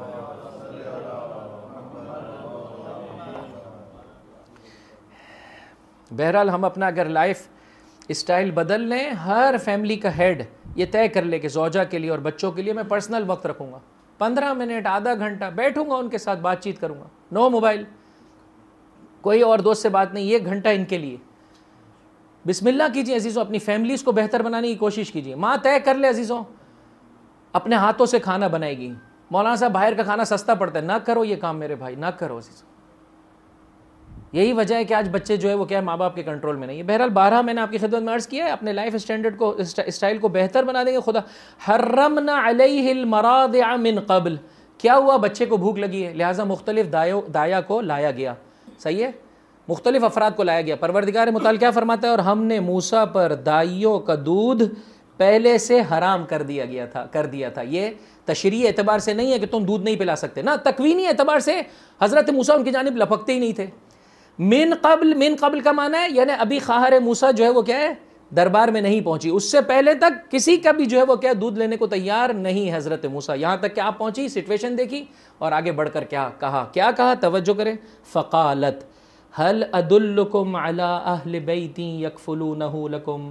بہرحال ہم اپنا اگر لائف اسٹائل بدل لیں, ہر فیملی کا ہیڈ یہ طے کر لے کہ زوجہ کے لیے اور بچوں کے لیے میں پرسنل وقت رکھوں گا, پندرہ منٹ آدھا گھنٹہ بیٹھوں گا ان کے ساتھ بات چیت کروں گا, نو موبائل, کوئی اور دوست سے بات نہیں, ایک گھنٹہ ان کے لیے. بسم اللہ کیجیے عزیزوں, اپنی فیملیز کو بہتر بنانے کی کوشش کیجیے. ماں طے کر لے عزیزوں اپنے ہاتھوں سے کھانا بنائے گی. مولانا صاحب باہر کا کھانا سستا پڑتا ہے, نہ کرو یہ کام میرے بھائی, نہ کرو عزیزوں. یہی وجہ ہے کہ آج بچے جو ہے وہ کیا ہے ماں باپ کے کنٹرول میں نہیں ہے. بہرحال بارہا میں نے آپ کی خدمت میں عرض کیا ہے اپنے لائف اسٹینڈرڈ کو اسٹائل کو بہتر بنا دیں گے. خدا حرمنا علیہ المراضع من قبل. کیا ہوا؟ بچے کو بھوک لگی ہے لہٰذا مختلف دایوں دایا کو لایا گیا. صحیح ہے، مختلف افراد کو لایا گیا. پروردگار متعال کیا فرماتا ہے؟ اور ہم نے موسیٰ پر دائیوں کا دودھ پہلے سے حرام کر دیا گیا تھا کر دیا تھا یہ تشریعی اعتبار سے نہیں ہے کہ تم دودھ نہیں پلا سکتے نا، تکوینی اعتبار سے حضرت موسیٰ ان کی جانب لپکتے ہی نہیں تھے. من قبل، من قبل کا معنی ہے یعنی ابھی خواہر موسیٰ جو ہے وہ کیا ہے دربار میں نہیں پہنچی، اس سے پہلے تک کسی کا بھی جو ہے وہ کیا دودھ لینے کو تیار نہیں حضرت موسیٰ. یہاں تک کہ آپ پہنچی، سچویشن دیکھی اور آگے بڑھ کر کیا کہا کیا کہا توجہ کریں. فقالت هل ادلکم علی اہل بیت یکفلونہ لکم.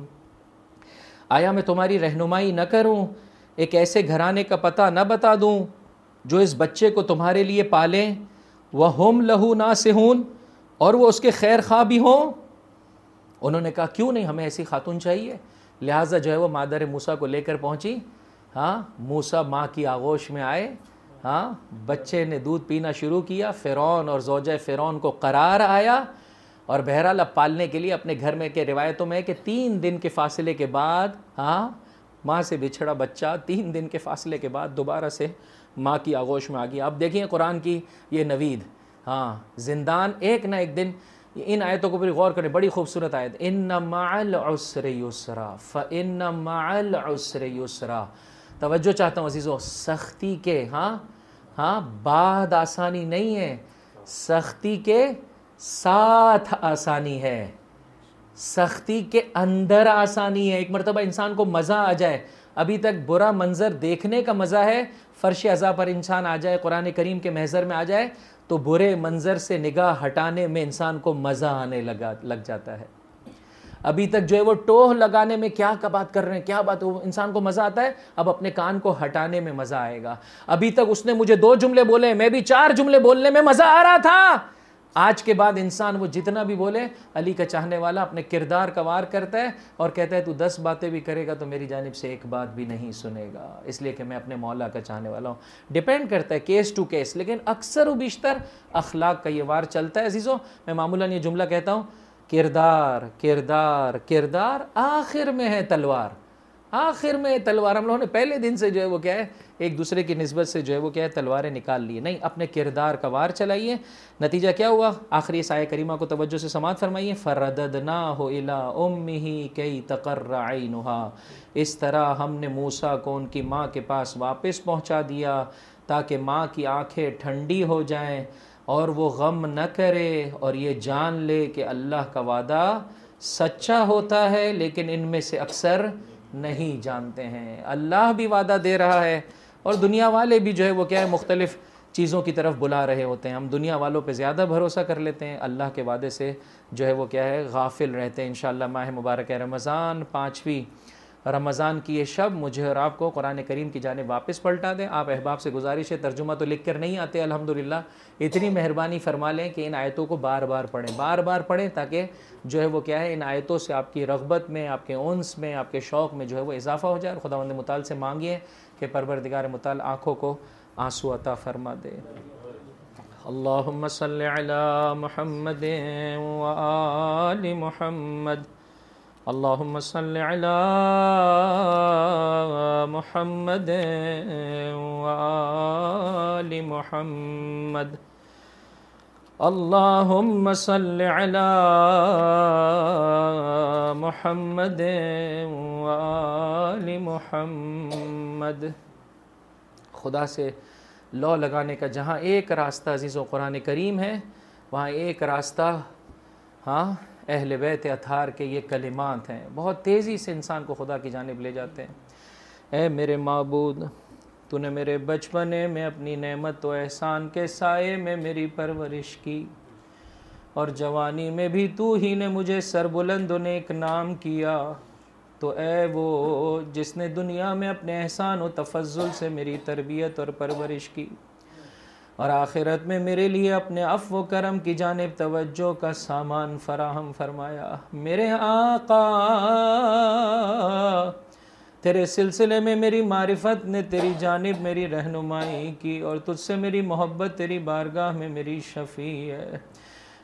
آیا میں تمہاری رہنمائی نہ کروں، ایک ایسے گھرانے کا پتہ نہ بتا دوں جو اس بچے کو تمہارے لیے پالیں. وہم لہ ناصحون، اور وہ اس کے خیر خواہ بھی ہوں. انہوں نے کہا کیوں نہیں، ہمیں ایسی خاتون چاہیے. لہٰذا جو ہے وہ مادر موسیٰ کو لے کر پہنچی. ہاں موسیٰ ماں کی آغوش میں آئے، ہاں بچے نے دودھ پینا شروع کیا. فرعون اور زوجہ فرعون کو قرار آیا اور بہرحال اب پالنے کے لیے اپنے گھر میں کے روایتوں میں ہے کہ تین دن کے فاصلے کے بعد ہاں ماں سے بچھڑا بچہ تین دن کے فاصلے کے بعد دوبارہ سے ماں کی آغوش میں آ گیا. اب دیکھیں قرآن کی یہ نوید. ہاں زندان ایک نہ ایک دن. ان آیتوں کو پھر غور کریں، بڑی خوبصورت آیت. ان مع العسر یسرا فان مع العسر یسرا. توجہ چاہتا ہوں عزیزو، سختی کے ہاں ہاں بعد آسانی نہیں ہے، سختی کے ساتھ آسانی ہے، سختی کے اندر آسانی ہے. ایک مرتبہ انسان کو مزہ آ جائے، ابھی تک برا منظر دیکھنے کا مزہ ہے، فرش عزا پر انسان آ جائے، قرآن کریم کے محضر میں آ جائے تو برے منظر سے نگاہ ہٹانے میں انسان کو مزہ آنے لگا لگ جاتا ہے. ابھی تک جو ہے وہ ٹوہ لگانے میں کیا بات کر رہے ہیں کیا بات، وہ انسان کو مزہ آتا ہے، اب اپنے کان کو ہٹانے میں مزہ آئے گا. ابھی تک اس نے مجھے دو جملے بولے، میں بھی چار جملے بولنے میں مزہ آ رہا تھا. آج کے بعد انسان وہ جتنا بھی بولے، علی کا چاہنے والا اپنے کردار کا وار کرتا ہے اور کہتا ہے تو دس باتیں بھی کرے گا تو میری جانب سے ایک بات بھی نہیں سنے گا، اس لیے کہ میں اپنے مولا کا چاہنے والا ہوں. ڈیپینڈ کرتا ہے کیس ٹو کیس، لیکن اکثر و بیشتر اخلاق کا یہ وار چلتا ہے. عزیزوں میں معمولاً یہ جملہ کہتا ہوں، کردار کردار کردار آخر میں ہے تلوار، آخر میں تلوار. ہم لوگوں نے پہلے دن سے جو ہے وہ کیا ہے ایک دوسرے کی نسبت سے جو ہے وہ کیا ہے تلواریں نکال لی. نہیں، اپنے کردار کا وار چلائیے. نتیجہ کیا ہوا؟ آخری اس آیہ کریمہ کو توجہ سے سماعت فرمائیے. فَرَدَدْنَاهُ إِلَىٰ أُمِّهِ كَيْ تَقَرَّ عَيْنُهَا. اس طرح ہم نے موسیٰ کو ان کی ماں کے پاس واپس پہنچا دیا تاکہ ماں کی آنکھیں ٹھنڈی ہو جائیں اور وہ غم نہ کرے اور یہ جان لے کہ اللہ کا وعدہ سچا ہوتا ہے، لیکن ان میں سے اکثر نہیں جانتے ہیں. اللہ بھی وعدہ دے رہا ہے اور دنیا والے بھی جو ہے وہ کیا ہے مختلف چیزوں کی طرف بلا رہے ہوتے ہیں. ہم دنیا والوں پہ زیادہ بھروسہ کر لیتے ہیں، اللہ کے وعدے سے جو ہے وہ کیا ہے غافل رہتے ہیں. انشاءاللہ ماہ مبارک رمضان، پانچویں رمضان کی یہ شب مجھے اور آپ کو قرآن کریم کی جانب واپس پلٹا دیں. آپ احباب سے گزارش ہے، ترجمہ تو لکھ کر نہیں آتے الحمدللہ، اتنی مہربانی فرما لیں کہ ان آیتوں کو بار بار پڑھیں بار بار پڑھیں تاکہ جو ہے وہ کیا ہے ان آیتوں سے آپ کی رغبت میں، آپ کے انس میں، آپ کے شوق میں جو ہے وہ اضافہ ہو جائے. اور خداوند متعال سے مانگیے کہ پروردگار متعال آنکھوں کو آنسو عطا فرما دے. اللہم صلی علی محمد و آل محمد. اللہم صلی علی محمد و آل محمد. اللہم صلی علی محمد و آل محمد. خدا سے لو لگانے کا جہاں ایک راستہ عزیز و قرآن کریم ہے، وہاں ایک راستہ ہاں اہل بیت اطہار کے یہ کلمات ہیں. بہت تیزی سے انسان کو خدا کی جانب لے جاتے ہیں. اے میرے معبود، تو نے میرے بچپنے میں اپنی نعمت و احسان کے سائے میں میری پرورش کی، اور جوانی میں بھی تو ہی نے مجھے سربلند و نیک نام کیا. تو اے وہ جس نے دنیا میں اپنے احسان و تفضل سے میری تربیت اور پرورش کی، اور آخرت میں میرے لیے اپنے عفو و کرم کی جانب توجہ کا سامان فراہم فرمایا. میرے آقا، تیرے سلسلے میں میری معرفت نے تیری جانب میری رہنمائی کی، اور تجھ سے میری محبت تیری بارگاہ میں میری شفیع ہے.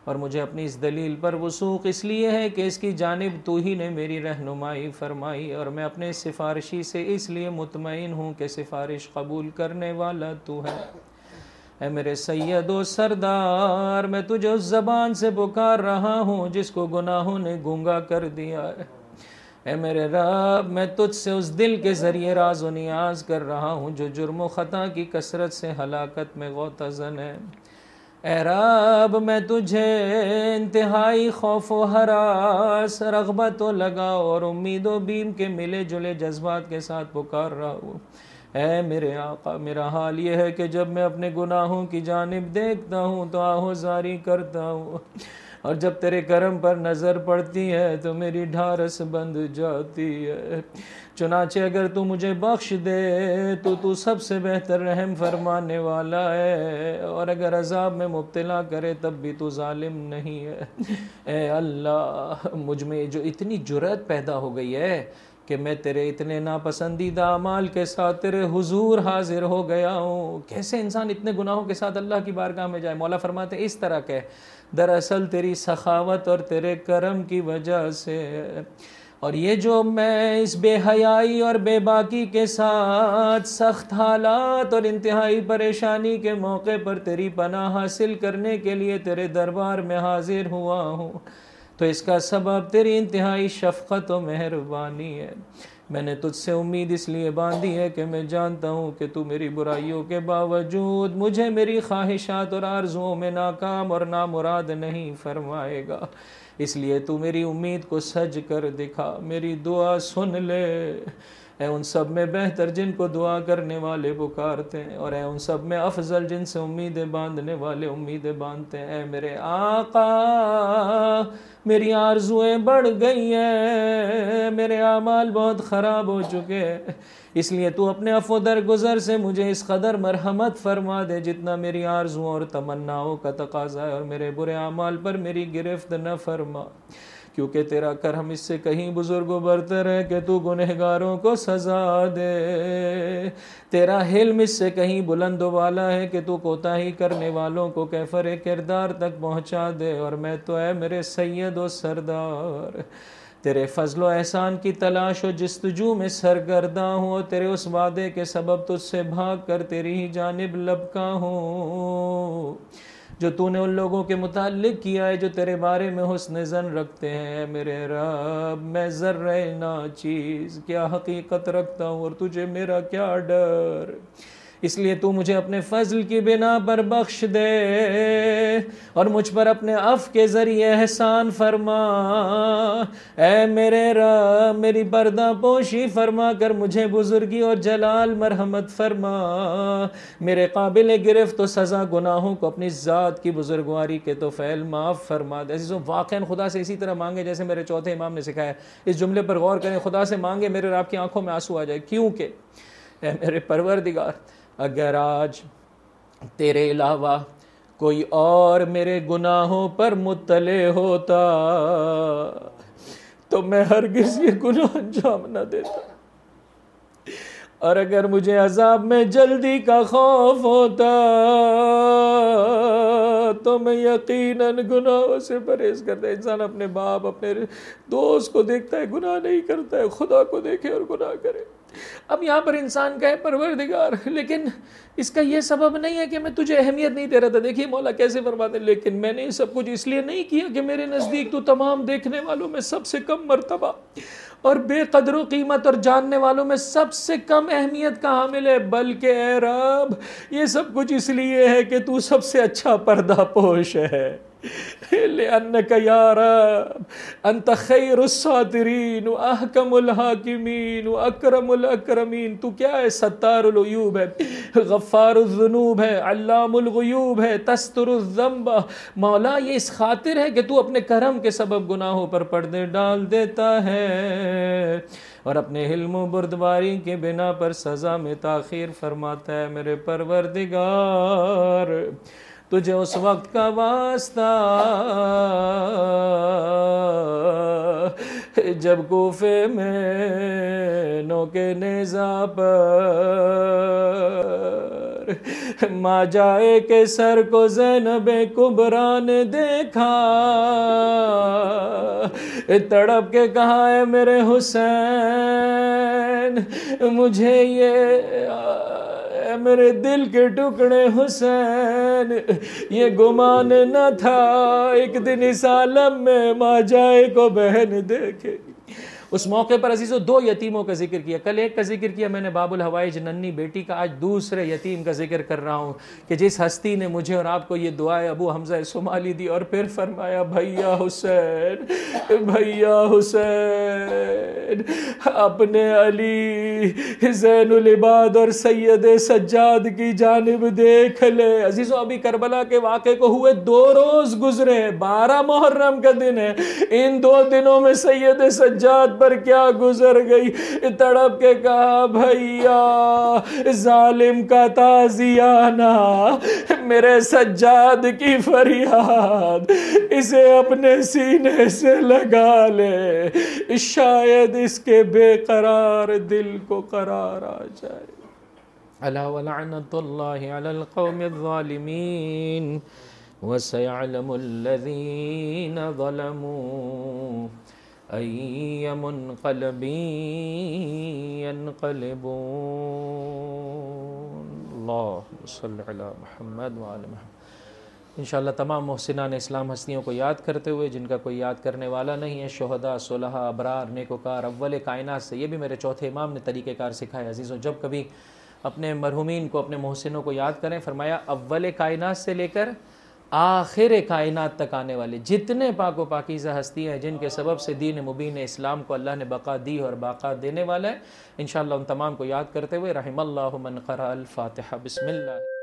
اور مجھے اپنی اس دلیل پر وثوق اس لیے ہے کہ اس کی جانب تو ہی نے میری رہنمائی فرمائی، اور میں اپنے سفارشی سے اس لیے مطمئن ہوں کہ سفارش قبول کرنے والا تو ہے۔ اے میرے سید و سردار، میں تجھے اس زبان سے پکار رہا ہوں جس کو گناہوں نے گونگا کر دیا ہے۔ اے میرے رب، میں تجھ سے اس دل کے ذریعے راز و نیاز کر رہا ہوں جو جرم و خطا کی کثرت سے ہلاکت میں غوطہ-زن ہے۔ اے رب، میں تجھے انتہائی خوف و ہراس، رغبت و لگاؤ اور امید و بیم کے ملے جلے جذبات کے ساتھ پکار رہا ہوں۔ اے میرے آقا، میرا حال یہ ہے کہ جب میں اپنے گناہوں کی جانب دیکھتا ہوں تو آہوزاری کرتا ہوں، اور جب تیرے کرم پر نظر پڑتی ہے تو میری ڈھارس بند جاتی ہے۔ چنانچہ اگر تو مجھے بخش دے تو تو سب سے بہتر رحم فرمانے والا ہے، اور اگر عذاب میں مبتلا کرے تب بھی تو ظالم نہیں ہے۔ اے اللہ، مجھ میں جو اتنی جرأت پیدا ہو گئی ہے کہ میں تیرے اتنے ناپسندیدہ اعمال کے ساتھ تیرے حضور حاضر ہو گیا ہوں۔ کیسے انسان اتنے گناہوں کے ساتھ اللہ کی بارگاہ میں جائے؟ مولا فرماتے ہیں اس طرح کہ دراصل تیری سخاوت اور تیرے کرم کی وجہ سے، اور یہ جو میں اس بے حیائی اور بے باکی کے ساتھ سخت حالات اور انتہائی پریشانی کے موقع پر تیری پناہ حاصل کرنے کے لیے تیرے دربار میں حاضر ہوا ہوں، تو اس کا سبب تیری انتہائی شفقت و مہربانی ہے۔ میں نے تجھ سے امید اس لیے باندھی ہے کہ میں جانتا ہوں کہ تو میری برائیوں کے باوجود مجھے میری خواہشات اور آرزوؤں میں ناکام اور نامراد نہیں فرمائے گا۔ اس لیے تو میری امید کو سج کر دکھا، میری دعا سن لے۔ اے ان سب میں بہتر جن کو دعا کرنے والے پکارتے ہیں، اور اے ان سب میں افضل جن سے امیدیں باندھنے والے امیدیں باندھتے ہیں۔ اے میرے آقا، میری آرزویں بڑھ گئی ہیں، میرے اعمال بہت خراب ہو چکے ہیں، اس لیے تو اپنے عفو درگزر سے مجھے اس قدر مرحمت فرما دے جتنا میری آرزوؤں اور تمناؤں کا تقاضا ہے، اور میرے برے اعمال پر میری گرفت نہ فرما، کیونکہ تیرا کرم اس سے کہیں بزرگ و برتر ہے کہ تو گنہگاروں کو سزا دے۔ تیرا حلم اس سے کہیں بلند و بالا ہے کہ تو کوتاہی کرنے والوں کو کیفر کردار تک پہنچا دے، اور میں تو اے میرے سید و سردار تیرے فضل و احسان کی تلاش و جستجو میں سرگرداں ہوں، اور تیرے اس وعدے کے سبب تجھ سے بھاگ کر تیری ہی جانب لبکا ہوں جو تو نے ان لوگوں کے متعلق کیا ہے جو تیرے بارے میں حسن ظن رکھتے ہیں۔ میرے رب، میں ذرہ ناچیز کیا حقیقت رکھتا ہوں، اور تجھے میرا کیا ڈر، اس لیے تو مجھے اپنے فضل کی بنا پر بخش دے اور مجھ پر اپنے عفو کے ذریعے احسان فرما۔ اے میرے رب، میری پردہ پوشی فرما کر مجھے بزرگی اور جلال مرحمت فرما۔ میرے قابل گرفت و سزا گناہوں کو اپنی ذات کی بزرگواری کے تو فعل معاف فرما دے۔ عزیزو، واقعاً خدا سے اسی طرح مانگے جیسے میرے چوتھے امام نے سکھایا۔ اس جملے پر غور کریں، خدا سے مانگے میرے رب کی آنکھوں میں آنسو آ جائے، کیونکہ اے میرے پروردگار، اگر آج تیرے علاوہ کوئی اور میرے گناہوں پر مطلع ہوتا تو میں ہرگز یہ گناہ انجام نہ دیتا، اور اگر مجھے عذاب میں جلدی کا خوف ہوتا تو میں یقیناً گناہوں سے پرہیز کرتا۔ انسان اپنے باپ، اپنے دوست کو دیکھتا ہے گناہ نہیں کرتا ہے، خدا کو دیکھے اور گناہ کرے۔ اب یہاں پر انسان کہے پروردگار، لیکن اس کا یہ سبب نہیں ہے کہ میں تجھے اہمیت نہیں دے رہا تھا۔ دیکھیے مولا کیسے فرماتے ہیں، لیکن میں نے یہ سب کچھ اس لیے نہیں کیا کہ میرے نزدیک تو تمام دیکھنے والوں میں سب سے کم مرتبہ اور بے قدر و قیمت اور جاننے والوں میں سب سے کم اہمیت کا حامل ہے، بلکہ اے رب یہ سب کچھ اس لیے ہے کہ تو سب سے اچھا پردہ پوش ہے۔ لأنك یا رب انت خیر الساترین واحکم الحاکمین واکرم الاکرمین۔ تو کیا ہے؟ ستار العیوب ہے، غفار الذنوب ہے، علام الغیوب ہے، تستر الذنب۔ مولا یہ اس خاطر ہے کہ تو اپنے کرم کے سبب گناہوں پر پردے ڈال دیتا ہے اور اپنے حلم و بردباری کے بنا پر سزا میں تاخیر فرماتا ہے۔ میرے پروردگار، تجھے اس وقت کا واسطہ جب کوفے میں نوکے نیزہ پر ماں جائے کے سر کو زینب کبریٰ نے دیکھا، تڑپ کے کہا ہے میرے حسین مجھے یہ میرے دل کے ٹکڑے حسین یہ گمان نہ تھا ایک دن اس عالم میں ماں جائے کو بہن دیکھے گی۔ اس موقع پر عزیزو دو یتیموں کا ذکر کیا، کل ایک کا ذکر کیا میں نے باب الحوائج ننھی بیٹی کا، آج دوسرے یتیم کا ذکر کر رہا ہوں کہ جس ہستی نے مجھے اور آپ کو یہ دعائے ابو حمزہ صومالی دی اور پھر فرمایا بھیا حسین بھیا حسین اپنے علی زین العباد اور سید سجاد کی جانب دیکھ لے۔ عزیزو ابھی کربلا کے واقعے کو ہوئے دو روز گزرے، بارہ محرم کا دن ہے، ان دو دنوں میں سید سجاد پر کیا گزر گئی۔ تڑپ کے کہا بھیا ظالم کا تازیانہ میرے سجاد کی فریاد اسے اپنے سینے سے لگا لے، شاید اس کے بے قرار دل کو قرار آ جائے۔ الا ولعنت اللہ علی القوم الظالمین وسيعلم الذين ظلموا أي منقلب ينقلبون۔ اللهم صل على محمد وعلى محمد۔ انشاءاللہ تمام محسنان اسلام ہستیوں کو یاد کرتے ہوئے، جن کا کوئی یاد کرنے والا نہیں ہے، شہداء، صلحاء، ابرار، نیکوکار، اول کائنات سے، یہ بھی میرے چوتھے امام نے طریقہ کار سکھایا۔ عزیزوں جب کبھی اپنے مرحومین کو، اپنے محسنوں کو یاد کریں، فرمایا اول کائنات سے لے کر آخر کائنات تک آنے والے جتنے پاک و پاکیزہ ہستیاں ہیں جن کے سبب سے دین مبین اسلام کو اللہ نے بقا دی اور باقا دینے والا ہے، انشاءاللہ ان تمام کو یاد کرتے ہوئے رحم اللہ من قرأ الفاتحہ۔ بسم اللہ۔